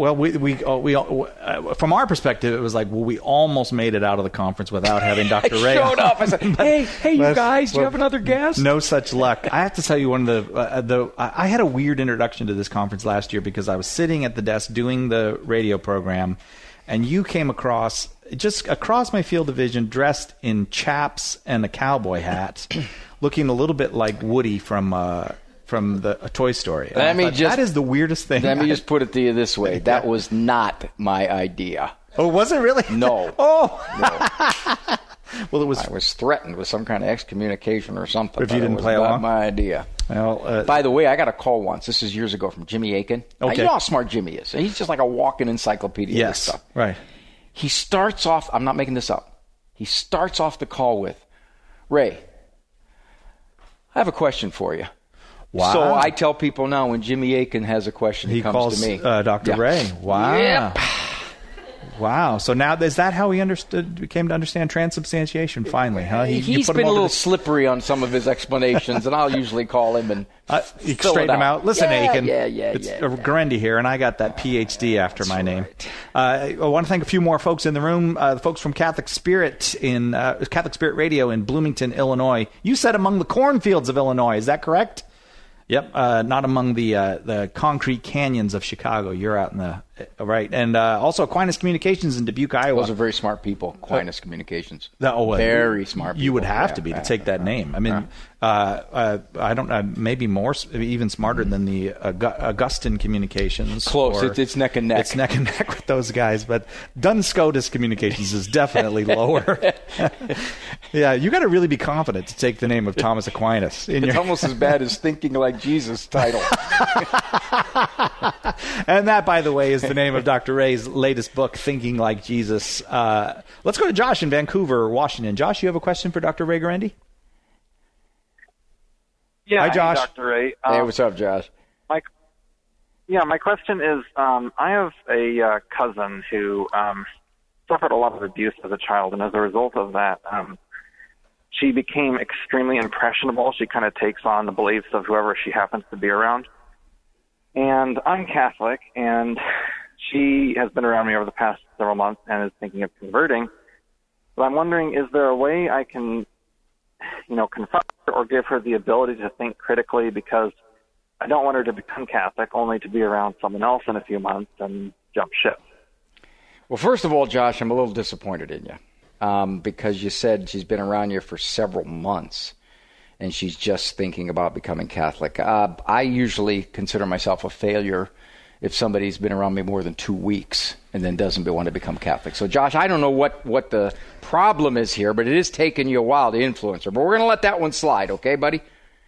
[SPEAKER 1] from our perspective, it was like, well, we almost made it out of the conference without having Dr. Ray.
[SPEAKER 2] I showed up. I said, hey, you guys, do you have another guest?
[SPEAKER 1] No such luck. I have to tell you, one of I had a weird introduction to this conference last year because I was sitting at the desk doing the radio program, and you came across my field of vision, dressed in chaps and a cowboy hat, looking a little bit like Woody from the Toy Story. That is the weirdest thing.
[SPEAKER 2] Let me just put it to you this way: that was not my idea.
[SPEAKER 1] Oh, was it really?
[SPEAKER 2] No.
[SPEAKER 1] Oh.
[SPEAKER 2] No.
[SPEAKER 1] Well,
[SPEAKER 2] I was threatened with some kind of excommunication or something.
[SPEAKER 1] If you didn't play along,
[SPEAKER 2] my idea.
[SPEAKER 1] Well,
[SPEAKER 2] by the way, I got a call once. This is years ago from Jimmy Akin.
[SPEAKER 1] Okay.
[SPEAKER 2] You know how smart Jimmy is. He's just like a walking encyclopedia.
[SPEAKER 1] Yes.
[SPEAKER 2] Of this stuff.
[SPEAKER 1] Right.
[SPEAKER 2] He starts off, I'm not making this up, he starts off the call with, Ray, I have a question for you.
[SPEAKER 1] Wow.
[SPEAKER 2] So I tell people now when Jimmy Akin has a question, he comes
[SPEAKER 1] calls
[SPEAKER 2] to me.
[SPEAKER 1] Dr. Ray. Wow.
[SPEAKER 2] Yep.
[SPEAKER 1] Wow. So now, is that how he came to understand transubstantiation finally, huh?
[SPEAKER 2] He's been a little slippery on some of his explanations, and I'll usually call him and
[SPEAKER 1] you straighten him out. Listen, Akin.
[SPEAKER 2] It's
[SPEAKER 1] Garendi here, and I got that PhD after my name. I want to thank a few more folks in the room. The folks from Catholic Spirit Catholic Spirit Radio in Bloomington, Illinois. You said among the cornfields of Illinois. Is that correct? Yep, not among the concrete canyons of Chicago. You're out in the right, and also Aquinas Communications in Dubuque, Iowa.
[SPEAKER 2] Those are very smart people. Aquinas Communications,
[SPEAKER 1] very
[SPEAKER 2] smart people.
[SPEAKER 1] You would have to be to take that name. I mean, I don't know, maybe more, even smarter than the Augustine Communications.
[SPEAKER 2] Close, it's neck and neck.
[SPEAKER 1] It's neck and neck with those guys, but Duns Scotus Communications is definitely lower. Yeah, you got to really be confident to take the name of Thomas Aquinas.
[SPEAKER 2] It's almost as bad as Thinking Like Jesus title.
[SPEAKER 1] And that, by the way, is the name of Dr. Ray's latest book, Thinking Like Jesus. Let's go to Josh in Vancouver, Washington. Josh, you have a question for Dr. Ray Garendi?
[SPEAKER 14] Yeah,
[SPEAKER 1] hi, Josh.
[SPEAKER 14] Hey, Dr. Ray.
[SPEAKER 2] Hey, what's up, Josh?
[SPEAKER 14] My question is, I have a cousin who suffered a lot of abuse as a child, and as a result of that, she became extremely impressionable. She kind of takes on the beliefs of whoever she happens to be around. And I'm Catholic, and she has been around me over the past several months and is thinking of converting. But I'm wondering, is there a way I can, confront her or give her the ability to think critically, because I don't want her to become Catholic only to be around someone else in a few months and jump ship.
[SPEAKER 2] Well, first of all, Josh, I'm a little disappointed in you because you said she's been around you for several months and she's just thinking about becoming Catholic. I usually consider myself a failure if somebody's been around me more than 2 weeks and then doesn't want to become Catholic. So, Josh, I don't know what the problem is here, but it is taking you a while to influence her. But we're going to let that one slide, okay, buddy?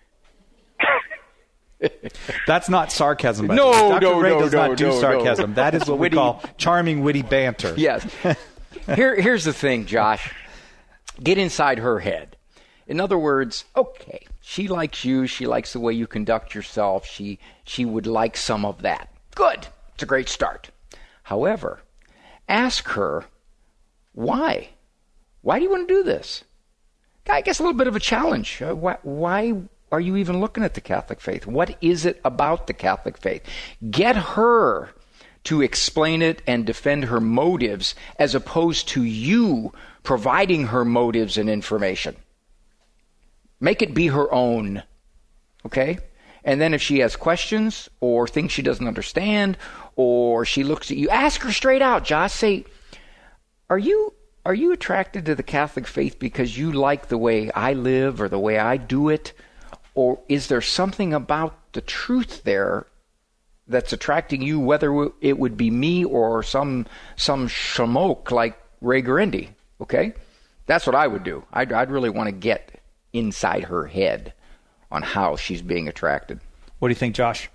[SPEAKER 1] That's not sarcasm. By
[SPEAKER 2] No,
[SPEAKER 1] Dr. Ray
[SPEAKER 2] no,
[SPEAKER 1] does
[SPEAKER 2] no,
[SPEAKER 1] not do
[SPEAKER 2] no,
[SPEAKER 1] sarcasm.
[SPEAKER 2] no.
[SPEAKER 1] That is what we call charming, witty banter.
[SPEAKER 2] Yes. Here's the thing, Josh. Get inside her head. In other words, okay, she likes you. She likes the way you conduct yourself. She would like some of that. Good. It's a great start. However, ask her, why? Why do you want to do this? I guess a little bit of a challenge. Why are you even looking at the Catholic faith? What is it about the Catholic faith? Get her to explain it and defend her motives as opposed to you providing her motives and information. Make it be her own, okay? And then if she has questions or thinks she doesn't understand or she looks at you, ask her straight out, Josh. Say, are you attracted to the Catholic faith because you like the way I live or the way I do it? Or is there something about the truth there that's attracting you, whether it would be me or some schmoke like Ray Garendi, okay? That's what I would do. I'd really want to get inside her head on how she's being attracted.
[SPEAKER 1] What do you think, Josh?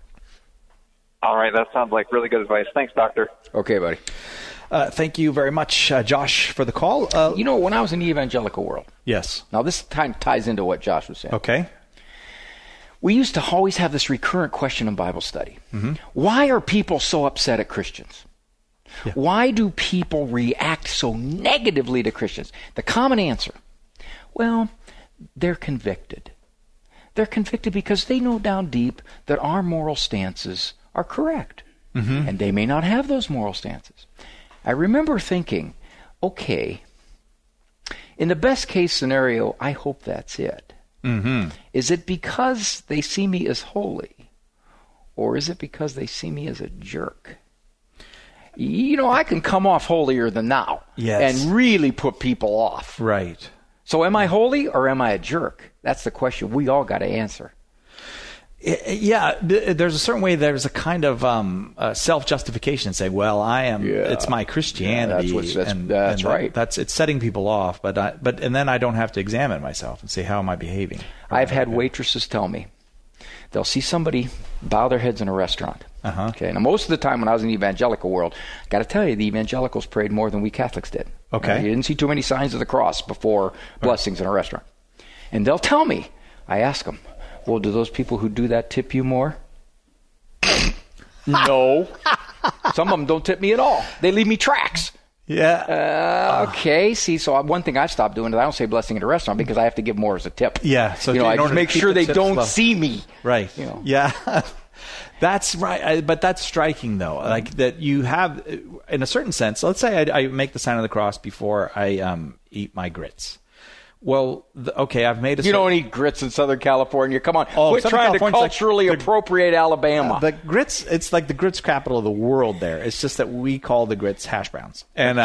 [SPEAKER 14] All right, that sounds like really good advice. Thanks, Doctor.
[SPEAKER 2] Okay, buddy.
[SPEAKER 1] Thank you very much, Josh, for the call.
[SPEAKER 2] When I was in the evangelical world.
[SPEAKER 1] Yes.
[SPEAKER 2] Now, this kind of ties into what Josh was saying.
[SPEAKER 1] Okay.
[SPEAKER 2] We used to always have this recurrent question in Bible study.
[SPEAKER 1] Mm-hmm.
[SPEAKER 2] Why are people so upset at Christians? Yeah. Why do people react so negatively to Christians? The common answer, well, they're convicted. They're convicted because they know down deep that our moral stances are correct.
[SPEAKER 1] Mm-hmm.
[SPEAKER 2] And they may not have those moral stances. I remember thinking, okay, in the best case scenario, I hope that's it.
[SPEAKER 1] Mm-hmm.
[SPEAKER 2] Is it because they see me as holy? Or is it because they see me as a jerk? I can come off holier than thou.
[SPEAKER 1] Yes.
[SPEAKER 2] And really put people off.
[SPEAKER 1] Right.
[SPEAKER 2] So am I holy or am I a jerk? That's the question we all got to answer.
[SPEAKER 1] Yeah, there's a certain way. There's a kind of self-justification, saying, "Well, I am. Yeah. It's my Christianity."
[SPEAKER 2] Yeah, that's right.
[SPEAKER 1] It's setting people off, and then I don't have to examine myself and say, "How am I behaving?"
[SPEAKER 2] I've had waitresses tell me they'll see somebody bow their heads in a restaurant.
[SPEAKER 1] Uh-huh.
[SPEAKER 2] Okay. Now, most of the time when I was in the evangelical world, I got to tell you, the evangelicals prayed more than we Catholics did.
[SPEAKER 1] Okay.
[SPEAKER 2] You didn't see too many signs of the cross before blessings in a restaurant, and they'll tell me. I ask them, Well, do those people who do that tip you more? No. Some of them don't tip me at all. They leave me tracks.
[SPEAKER 1] Yeah.
[SPEAKER 2] Okay. See, so one thing I've stopped doing is I don't say blessing at a restaurant because I have to give more as a tip.
[SPEAKER 1] Yeah. So
[SPEAKER 2] I just make sure they don't see me.
[SPEAKER 1] Right. Yeah. That's right. But that's striking, though. Like that you have, in a certain sense, let's say I make the sign of the cross before I eat my grits. Well, okay, I've made a...
[SPEAKER 2] You don't eat grits in Southern California. Come on. Quit trying to culturally appropriate Alabama.
[SPEAKER 1] The grits, it's like the grits capital of the world there. It's just that we call the grits hash browns. And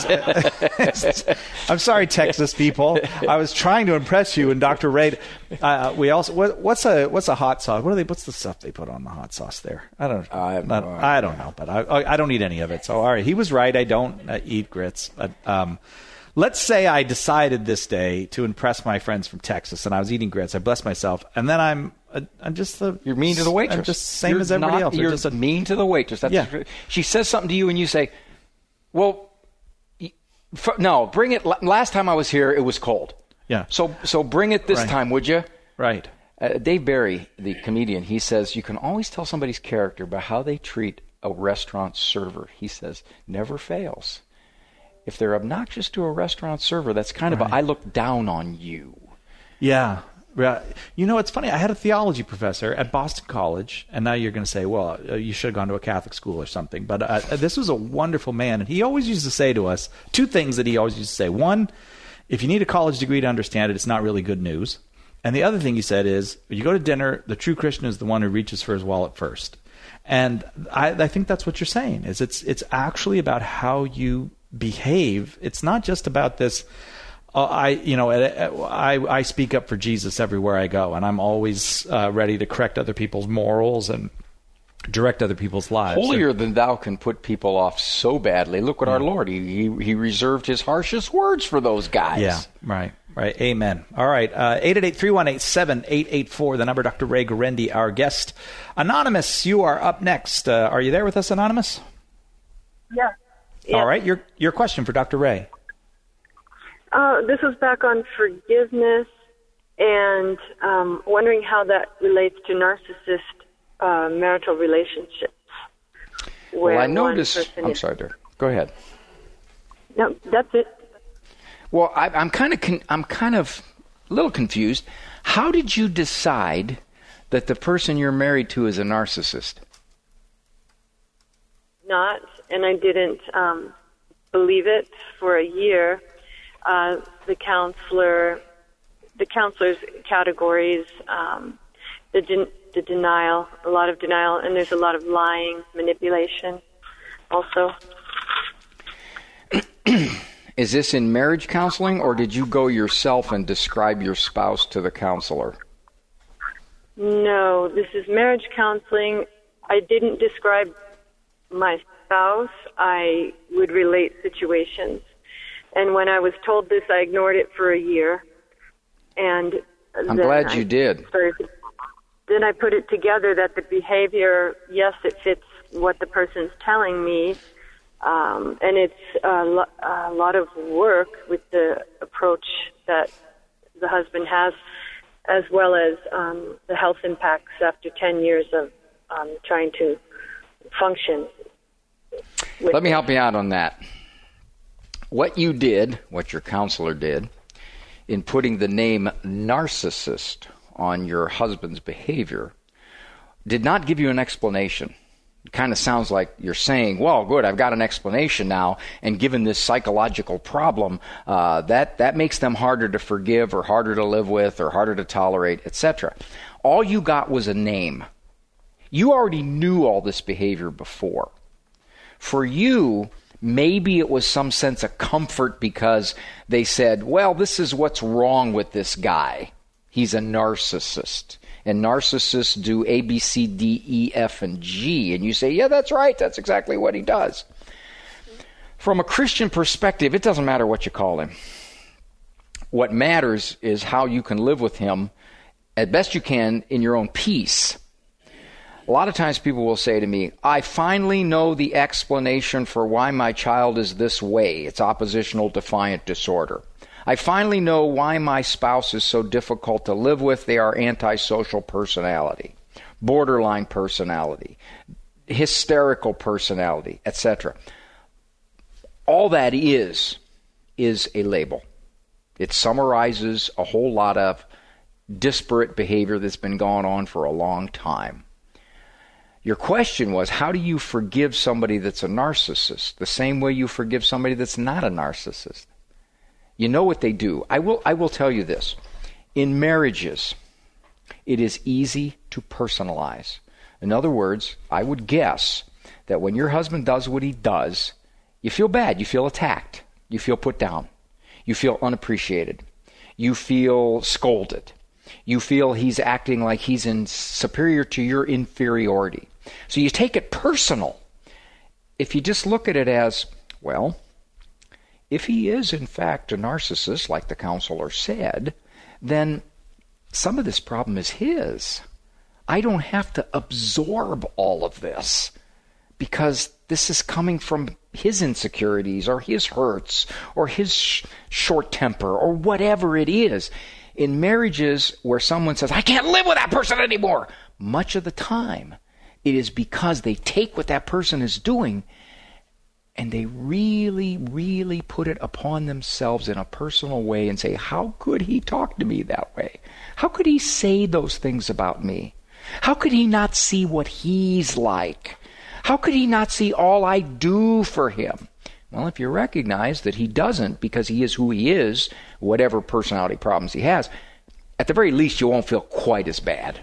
[SPEAKER 1] I'm sorry, Texas people. I was trying to impress you. And Dr. Ray, we also... What's a hot sauce? What's the stuff they put on the hot sauce there? I don't know, but I don't eat any of it. So, all right, he was right. I don't eat grits. But... let's say I decided this day to impress my friends from Texas, and I was eating grits. I blessed myself, and then I'm just
[SPEAKER 2] you're mean to the waitress.
[SPEAKER 1] I'm just same as everybody else.
[SPEAKER 2] You're just mean to the waitress. She says something to you, and you say, "Well, no, bring it." Last time I was here, it was cold.
[SPEAKER 1] Yeah.
[SPEAKER 2] So bring it this time, would you?
[SPEAKER 1] Right.
[SPEAKER 2] Dave Barry, the comedian, he says you can always tell somebody's character by how they treat a restaurant server. He says never fails. If they're obnoxious to a restaurant server, that's kind of I look down on you.
[SPEAKER 1] Yeah. You know, it's funny. I had a theology professor at Boston College, and now you're going to say, well, you should have gone to a Catholic school or something. But this was a wonderful man, and he always used to say to us two things that he always used to say. One, if you need a college degree to understand it, it's not really good news. And the other thing he said is, when you go to dinner, the true Christian is the one who reaches for his wallet first. And I think that's what you're saying. Is it's actually about how you behave. It's not just about this. I speak up for Jesus everywhere I go, and I'm always ready to correct other people's morals and direct other people's lives.
[SPEAKER 2] Holier than thou can put people off so badly. Look what our Lord, he reserved his harshest words for those guys.
[SPEAKER 1] Yeah, right. Amen. All right. 888-318-7884, the number. Dr. Ray Guarendi, our guest. Anonymous, you are up next. Are you there with us, Anonymous?
[SPEAKER 15] Yeah.
[SPEAKER 1] All right. Your question for Dr. Ray.
[SPEAKER 15] This is back on forgiveness and wondering how that relates to narcissist marital relationships.
[SPEAKER 2] Well, I noticed... I'm sorry, dear. Go ahead.
[SPEAKER 15] No, that's it.
[SPEAKER 2] Well, I'm kind of a little confused. How did you decide that the person you're married to is a narcissist?
[SPEAKER 15] Not, and I didn't believe it for a year. The counselor's categories, the denial, a lot of denial, and there's a lot of lying, manipulation also.
[SPEAKER 2] Is this in marriage counseling, or did you go yourself and describe your spouse to the counselor?
[SPEAKER 15] No, this is marriage counseling. I didn't describe my spouse. I would relate situations. And when I was told this, I ignored it for a year. And
[SPEAKER 2] I'm glad you did.
[SPEAKER 15] Then I put it together that the behavior, yes, it fits what the person's telling me. And it's a lot of work with the approach that the husband has, as well as the health impacts after 10 years of trying to function.
[SPEAKER 2] Let me help you out on that. What you did, what your counselor did, in putting the name narcissist on your husband's behavior, did not give you an explanation. It kind of sounds like you're saying, well, good, I've got an explanation now, and given this psychological problem, that makes them harder to forgive or harder to live with or harder to tolerate, etc. All you got was a name. You already knew all this behavior before. For you, maybe it was some sense of comfort because they said, well, this is what's wrong with this guy. He's a narcissist. And narcissists do A, B, C, D, E, F, and G. And you say, yeah, that's right. That's exactly what he does. From a Christian perspective, it doesn't matter what you call him. What matters is how you can live with him as best you can in your own peace. A lot of times people will say to me, I finally know the explanation for why my child is this way. It's oppositional defiant disorder. I finally know why my spouse is so difficult to live with. They are antisocial personality, borderline personality, hysterical personality, etc. All that is a label. It summarizes a whole lot of disparate behavior that's been going on for a long time. Your question was, how do you forgive somebody that's a narcissist the same way you forgive somebody that's not a narcissist? You know what they do. I will tell you this. In marriages, it is easy to personalize. In other words, I would guess that when your husband does what he does, you feel bad, you feel attacked, you feel put down, you feel unappreciated, you feel scolded, you feel he's acting like he's superior to your inferiority. So you take it personal. If you just look at it as, well, if he is in fact a narcissist, like the counselor said, then some of this problem is his. I don't have to absorb all of this because this is coming from his insecurities or his hurts or his short temper or whatever it is. In marriages where someone says, I can't live with that person anymore, much of the time it is because they take what that person is doing and they really, really put it upon themselves in a personal way and say, how could he talk to me that way? How could he say those things about me? How could he not see what he's like? How could he not see all I do for him? Well, if you recognize that he doesn't because he is who he is, whatever personality problems he has, at the very least you won't feel quite as bad.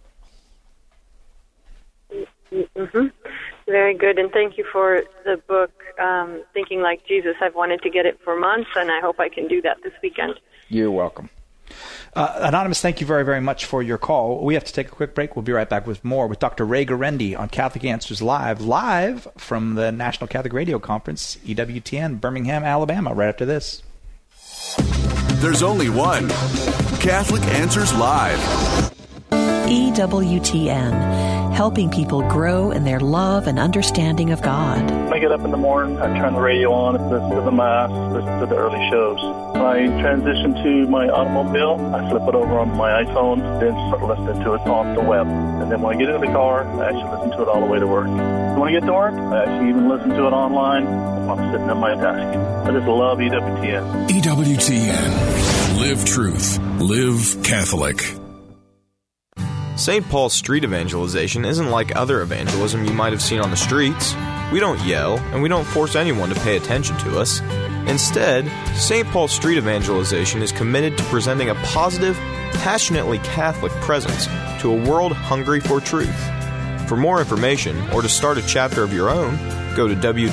[SPEAKER 15] Mm-hmm. Very good, and thank you for the book, Thinking Like Jesus. I've wanted to get it for months, and I hope I can do that this weekend.
[SPEAKER 2] You're welcome.
[SPEAKER 1] Anonymous, thank you very, very much for your call. We have to take a quick break. We'll be right back with more with Dr. Ray Guarendi on Catholic Answers live from the National Catholic Radio Conference, EWTN, Birmingham, Alabama, right after this.
[SPEAKER 4] There's only one. Catholic Answers Live.
[SPEAKER 6] EWTN, helping people grow in their love and understanding of God.
[SPEAKER 16] When I get up in the morning, I turn the radio on, listen to the Mass, listen to the early shows. When I transition to my automobile, I flip it over on my iPhone, then start listening to it on the web. And then when I get into the car, I actually listen to it all the way to work. When I get to work, I actually even listen to it online while I'm sitting at my desk. I just love EWTN.
[SPEAKER 17] EWTN. Live truth. Live Catholic.
[SPEAKER 18] St. Paul's street evangelization isn't like other evangelism you might have seen on the streets. We don't yell, and we don't force anyone to pay attention to us. Instead, St. Paul's street evangelization is committed to presenting a positive, passionately Catholic presence to a world hungry for truth. For more information, or to start a chapter of your own, go to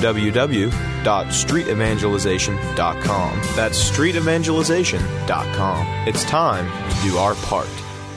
[SPEAKER 18] www.streetevangelization.com. That's streetevangelization.com. It's time to do our part.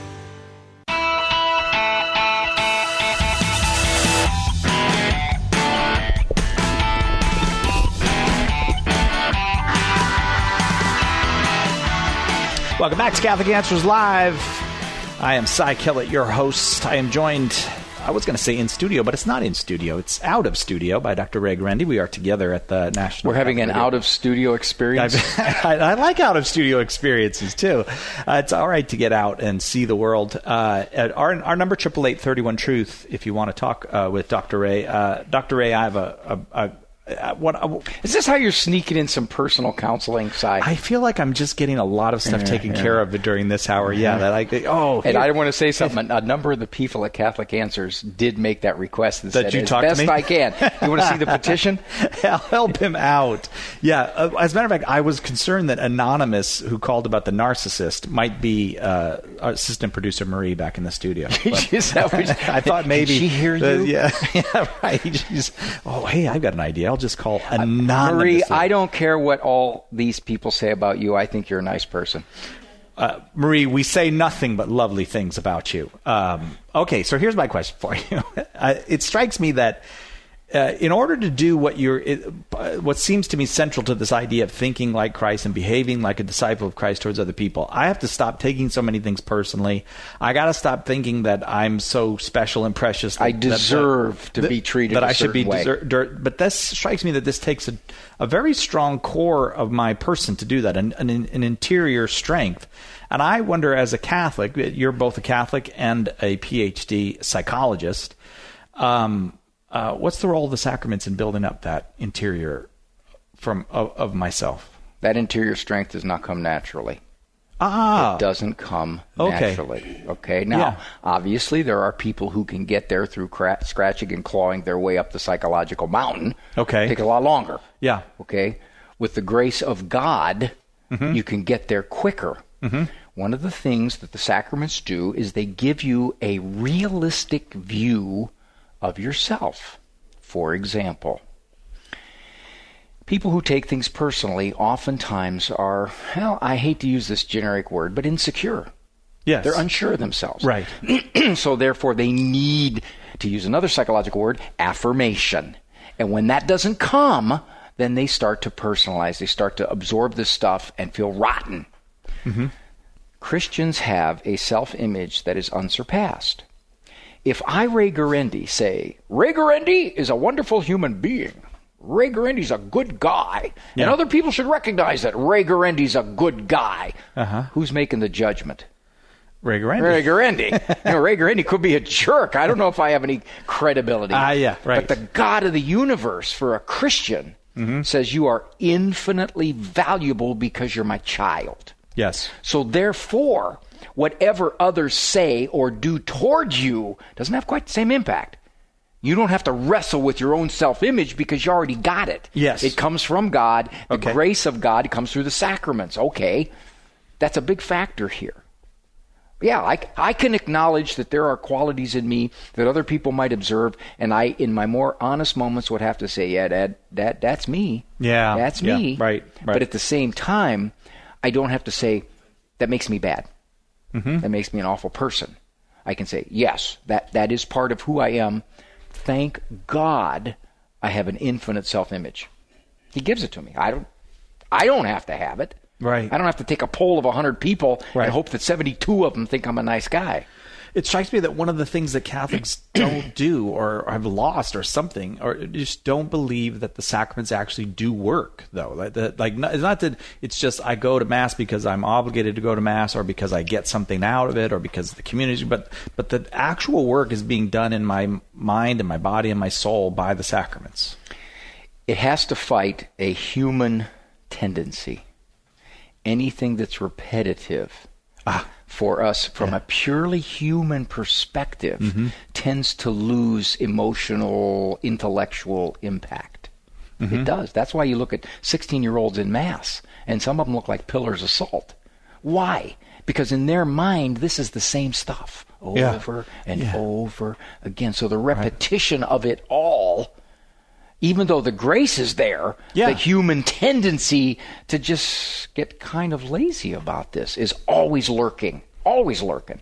[SPEAKER 1] Welcome back to Catholic Answers Live. I am Cy Kellett, your host. I am joined, I was going to say in studio, but it's not in studio. It's out of studio by Dr. Ray Guarendi. We are together at the National...
[SPEAKER 2] We're having an out-of-studio experience.
[SPEAKER 1] I like out-of-studio experiences, too. It's all right to get out and see the world. Our number, 888-31-TRUTH, if you want to talk with Dr. Ray. Dr. Ray, I have
[SPEAKER 2] is this how you're sneaking in some personal counseling, Cy?
[SPEAKER 1] I feel like I'm just getting a lot of stuff taken care of during this hour. And I want
[SPEAKER 2] to say something. A number of the people at Catholic Answers did make that request and said,
[SPEAKER 1] you
[SPEAKER 2] as best I can. You want to see the petition?
[SPEAKER 1] I'll help him out. Yeah. As a matter of fact, I was concerned that Anonymous, who called about the narcissist, might be assistant producer Marie back in the studio. I thought maybe...
[SPEAKER 2] Did she hear you?
[SPEAKER 1] Yeah, right. Hey, I've got an idea. I'll just call Anonymous.
[SPEAKER 2] Marie, I don't care what all these people say about you. I think you're a nice person.
[SPEAKER 1] Marie, we say nothing but lovely things about you. Okay, so here's my question for you. It strikes me that in order to do what seems to me central to this idea of thinking like Christ and behaving like a disciple of Christ towards other people, I have to stop taking so many things personally. I got to stop thinking that I'm so special and precious.
[SPEAKER 2] I deserve to be treated
[SPEAKER 1] that
[SPEAKER 2] a
[SPEAKER 1] I should be
[SPEAKER 2] certain way.
[SPEAKER 1] But this strikes me that this takes a very strong core of my person to do that, an interior strength. And I wonder, as a Catholic, you're both a Catholic and a PhD psychologist. What's the role of the sacraments in building up that interior of myself?
[SPEAKER 2] That interior strength does not come naturally. It doesn't come naturally. Okay. Now, obviously, there are people who can get there through scratching and clawing their way up the psychological mountain.
[SPEAKER 1] Okay.
[SPEAKER 2] Take a lot longer.
[SPEAKER 1] Yeah.
[SPEAKER 2] Okay. With the grace of God, you can get there quicker. One of the things that the sacraments do is they give you a realistic view of yourself. For example, people who take things personally oftentimes are, well, I hate to use this generic word, but insecure.
[SPEAKER 1] Yes.
[SPEAKER 2] They're unsure of themselves.
[SPEAKER 1] Right.
[SPEAKER 2] So therefore they need, to use another psychological word, affirmation. And when that doesn't come, then they start to personalize. They start to absorb this stuff and feel rotten. Christians have a self-image that is unsurpassed. If I, Ray Guarendi, say, Ray Guarendi is a wonderful human being, Ray Guarendi's a good guy, and other people should recognize that Ray Guarendi's a good guy, who's making the judgment?
[SPEAKER 1] Ray Guarendi.
[SPEAKER 2] Ray Guarendi. Ray Guarendi could be a jerk. I don't know if I have any credibility.
[SPEAKER 1] Yeah, right.
[SPEAKER 2] But the God of the universe, for a Christian, says you are infinitely valuable because you're my child.
[SPEAKER 1] Yes.
[SPEAKER 2] So therefore, whatever others say or do towards you doesn't have quite the same impact. You don't have to wrestle with your own self-image because you already got it.
[SPEAKER 1] Yes.
[SPEAKER 2] It comes from God. The grace of God comes through the sacraments. Okay. That's a big factor here. Yeah, I can acknowledge that there are qualities in me that other people might observe, and I, in my more honest moments, would have to say, yeah, that's me.
[SPEAKER 1] Yeah.
[SPEAKER 2] That's me.
[SPEAKER 1] Right.
[SPEAKER 2] But at the same time, I don't have to say, that makes me bad. That makes me an awful person. I can say, yes, that is part of who I am. Thank God I have an infinite self-image. He gives it to me. I don't have to have it.
[SPEAKER 1] Right.
[SPEAKER 2] I don't have to take a poll of 100 people and hope that 72 of them think I'm a nice guy.
[SPEAKER 1] It strikes me that one of the things that Catholics don't do or have lost or something, or just don't believe that the sacraments actually do work, though. It's not that it's just I go to Mass because I'm obligated to go to Mass or because I get something out of it or because of the community, but the actual work is being done in my mind and my body and my soul by the sacraments.
[SPEAKER 2] It has to fight a human tendency. Anything that's repetitive for us from a purely human perspective tends to lose emotional, intellectual impact. It does. That's why you look at 16-year-olds in Mass, and some of them look like pillars of salt. Why? Because in their mind, this is the same stuff over and over again. So the repetition of it all, even though the grace is there, the human tendency to just get kind of lazy about this is always lurking. Always lurking.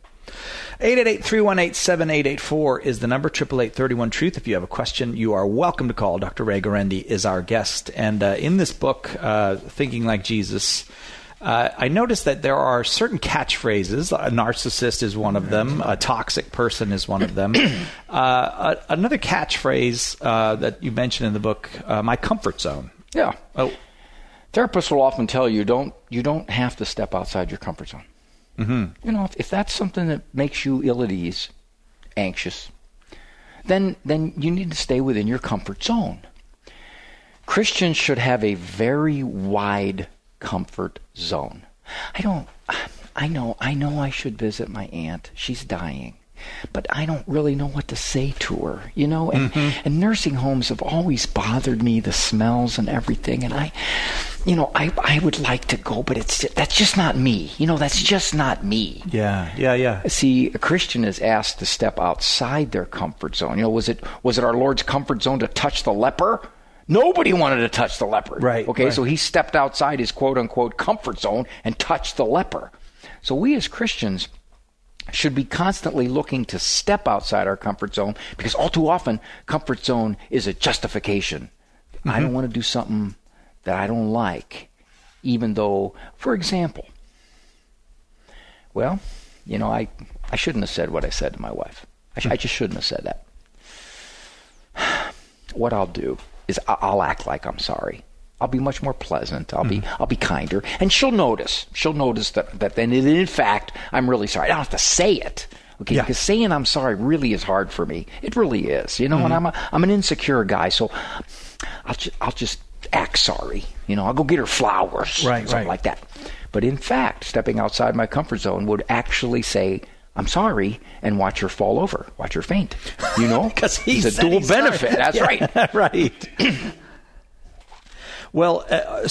[SPEAKER 1] 888-318-7884 is the number, 888-31-TRUTH. If you have a question, you are welcome to call. Dr. Ray Guarendi is our guest. And in this book, Thinking Like Jesus, I noticed that there are certain catchphrases. A narcissist is one of them. A toxic person is one of them. Another catchphrase that you mentioned in the book, my comfort zone.
[SPEAKER 2] Yeah. Oh. Therapists will often tell you, you don't have to step outside your comfort zone. You know, if that's something that makes you ill at ease, anxious, then you need to stay within your comfort zone. Christians should have a very wide comfort zone. I know I should visit my aunt. She's dying. But I don't really know what to say to her, you know? And nursing homes have always bothered me, the smells and everything. And I would like to go, but that's just not me. You know, that's just not me.
[SPEAKER 1] Yeah.
[SPEAKER 2] See, a Christian is asked to step outside their comfort zone. You know, was it our Lord's comfort zone to touch the leper? Nobody wanted to touch the leper.
[SPEAKER 1] Right.
[SPEAKER 2] Okay,
[SPEAKER 1] right.
[SPEAKER 2] So he stepped outside his quote-unquote comfort zone and touched the leper. So we as Christians should be constantly looking to step outside our comfort zone, because all too often, comfort zone is a justification. I don't want to do something that I don't like, even though, for example, well, I shouldn't have said what I said to my wife. I just shouldn't have said that. What I'll do is I'll act like I'm sorry. I'll be much more pleasant. I'll be kinder, and she'll notice. She'll notice that then, in fact, I'm really sorry. I don't have to say it, okay? Because saying I'm sorry really is hard for me. It really is, And I'm an insecure guy, so I'll just act sorry. I'll go get her flowers, something like that. But in fact, stepping outside my comfort zone would actually say, I'm sorry, and watch her fall over, watch her faint.
[SPEAKER 1] Because
[SPEAKER 2] it's a dual benefit.
[SPEAKER 1] Sorry.
[SPEAKER 2] That's right.
[SPEAKER 1] Right. Well,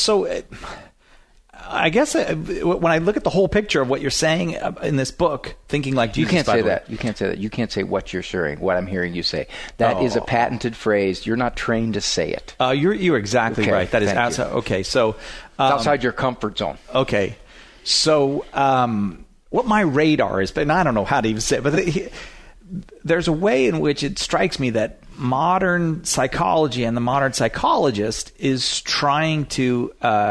[SPEAKER 1] I guess when I look at the whole picture of what you're saying in this book, thinking like Jesus.
[SPEAKER 2] You can't say that. You can't say that. You can't say what you're sharing, what I'm hearing you say. That is a patented phrase. You're not trained to say it.
[SPEAKER 1] You're exactly right. That is outside. Okay, so
[SPEAKER 2] it's outside your comfort zone.
[SPEAKER 1] Okay, so what my radar is, and I don't know how to even say it, but there's a way in which it strikes me that modern psychology and the modern psychologist is trying to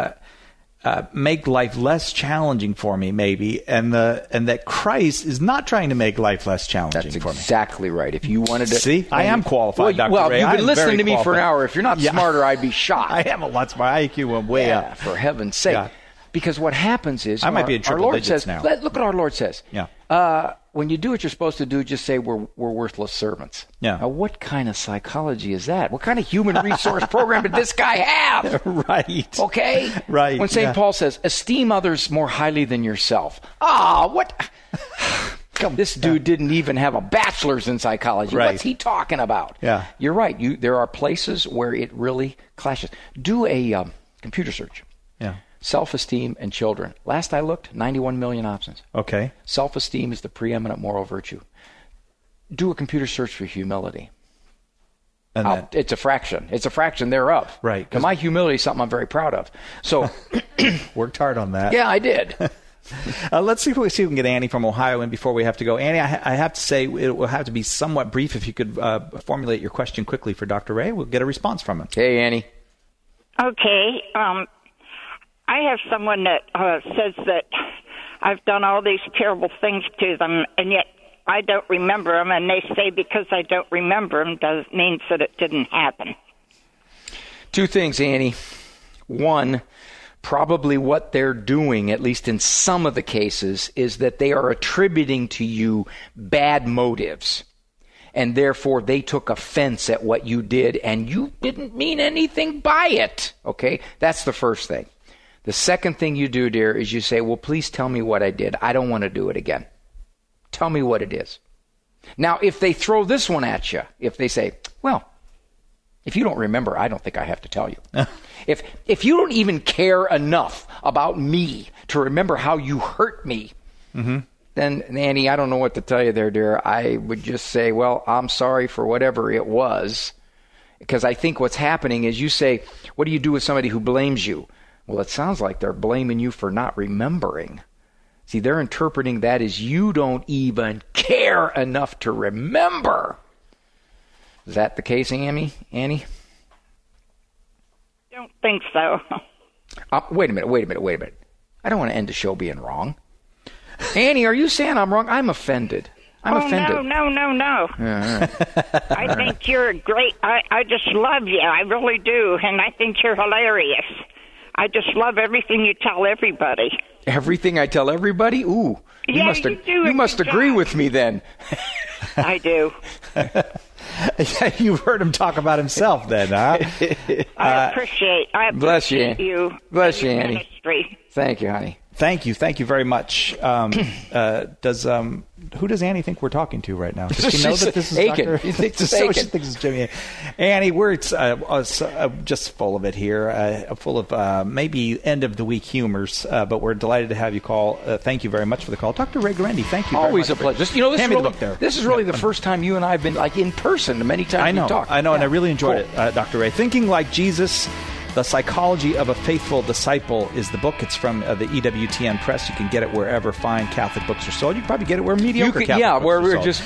[SPEAKER 1] make life less challenging for me, maybe, and that Christ is not trying to make life less challenging for me.
[SPEAKER 2] That's exactly right. If you wanted to...
[SPEAKER 1] See, I am qualified, Dr. Ray.
[SPEAKER 2] You've been listening to me for an hour. If you're not smarter, I'd be shocked.
[SPEAKER 1] I am a lot smarter. My IQ went way up.
[SPEAKER 2] For heaven's sake. Yeah. Because what happens is...
[SPEAKER 1] I might be in triple digits now.
[SPEAKER 2] Look what our Lord says.
[SPEAKER 1] Yeah.
[SPEAKER 2] When you do what you're supposed to do, just say we're worthless servants.
[SPEAKER 1] Yeah.
[SPEAKER 2] Now, what kind of psychology is that? What kind of human resource program did this guy have?
[SPEAKER 1] Right.
[SPEAKER 2] Okay?
[SPEAKER 1] Right.
[SPEAKER 2] When St. Paul says, esteem others more highly than yourself. What? This dude didn't even have a bachelor's in psychology.
[SPEAKER 1] Right.
[SPEAKER 2] What's he talking about?
[SPEAKER 1] Yeah.
[SPEAKER 2] You're right. There are places where it really clashes. Do a computer search.
[SPEAKER 1] Yeah.
[SPEAKER 2] Self-esteem and children. Last I looked, 91 million options.
[SPEAKER 1] Okay.
[SPEAKER 2] Self-esteem is the preeminent moral virtue. Do a computer search for humility.
[SPEAKER 1] And
[SPEAKER 2] it's a fraction. It's a fraction thereof.
[SPEAKER 1] Right.
[SPEAKER 2] And my humility is something I'm very proud of. So
[SPEAKER 1] worked hard on that.
[SPEAKER 2] Yeah, I did.
[SPEAKER 1] Let's see if we can get Annie from Ohio in before we have to go. Annie, I have to say it will have to be somewhat brief. If you could formulate your question quickly for Dr. Ray, we'll get a response from him.
[SPEAKER 2] Hey, Annie.
[SPEAKER 19] Okay. I have someone that says that I've done all these terrible things to them, and yet I don't remember them, and they say because I don't remember them means that it didn't happen.
[SPEAKER 2] Two things, Annie. One, probably what they're doing, at least in some of the cases, is that they are attributing to you bad motives. And therefore, they took offense at what you did, and you didn't mean anything by it. Okay? That's the first thing. The second thing you do, dear, is you say, well, please tell me what I did. I don't want to do it again. Tell me what it is. Now, if they throw this one at you, if they say, well, if you don't remember, I don't think I have to tell you. If you don't even care enough about me to remember how you hurt me, then, Annie, I don't know what to tell you there, dear. I would just say, well, I'm sorry for whatever it was. Because I think what's happening is you say, what do you do with somebody who blames you? Well, it sounds like they're blaming you for not remembering. See, they're interpreting that as you don't even care enough to remember. Is that the case, Annie?
[SPEAKER 19] Don't think so.
[SPEAKER 2] Wait a minute. I don't want to end the show being wrong. Annie, are you saying I'm wrong? I'm offended. I'm offended.
[SPEAKER 19] No.
[SPEAKER 2] Yeah,
[SPEAKER 19] I think you're great. I just love you. I really do. And I think you're hilarious. I just love everything you tell everybody.
[SPEAKER 2] Everything I tell everybody? Ooh.
[SPEAKER 19] You
[SPEAKER 2] must agree with me then.
[SPEAKER 19] I do.
[SPEAKER 1] You've heard him talk about himself then, huh?
[SPEAKER 19] I appreciate you.
[SPEAKER 2] Bless you, Annie.
[SPEAKER 19] Ministry.
[SPEAKER 2] Thank you, honey.
[SPEAKER 1] Thank you very much. Who does Annie think we're talking to right now? Does she know that this is
[SPEAKER 2] Aiken.
[SPEAKER 1] Dr.
[SPEAKER 2] He thinks it's
[SPEAKER 1] Aiken.
[SPEAKER 2] Aiken.
[SPEAKER 1] She thinks it's Jimmy. Annie, we're just full of it here, full of maybe end of the week humors, but we're delighted to have you call. Thank you very much for the call, Dr. Ray Guarendi. Thank you.
[SPEAKER 2] Always
[SPEAKER 1] very much
[SPEAKER 2] a pleasure.
[SPEAKER 1] Hand me the book there.
[SPEAKER 2] This is really the first time you and I have been like in person. Many times
[SPEAKER 1] I know,
[SPEAKER 2] we talked.
[SPEAKER 1] and I really enjoyed it, Dr. Ray. Thinking like Jesus. The Psychology of a Faithful Disciple is the book. It's from the EWTN Press. You can get it wherever fine Catholic books are sold. You can probably get it where mediocre Catholic books are sold.
[SPEAKER 2] Where we're just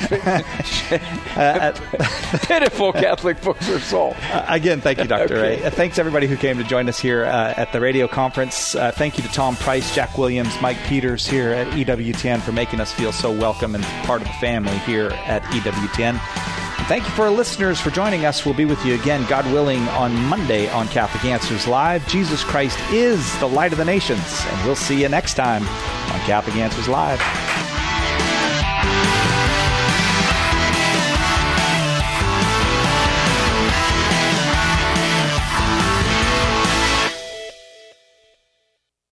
[SPEAKER 2] pitiful Catholic books are sold.
[SPEAKER 1] Again, thank you, Dr. Ray. Thanks, everybody who came to join us here at the radio conference. Thank you to Tom Price, Jack Williams, Mike Peters here at EWTN for making us feel so welcome and part of the family here at EWTN. Thank you for our listeners for joining us. We'll be with you again, God willing, on Monday on Catholic Answers Live. Jesus Christ is the light of the nations, and we'll see you next time on Catholic Answers Live.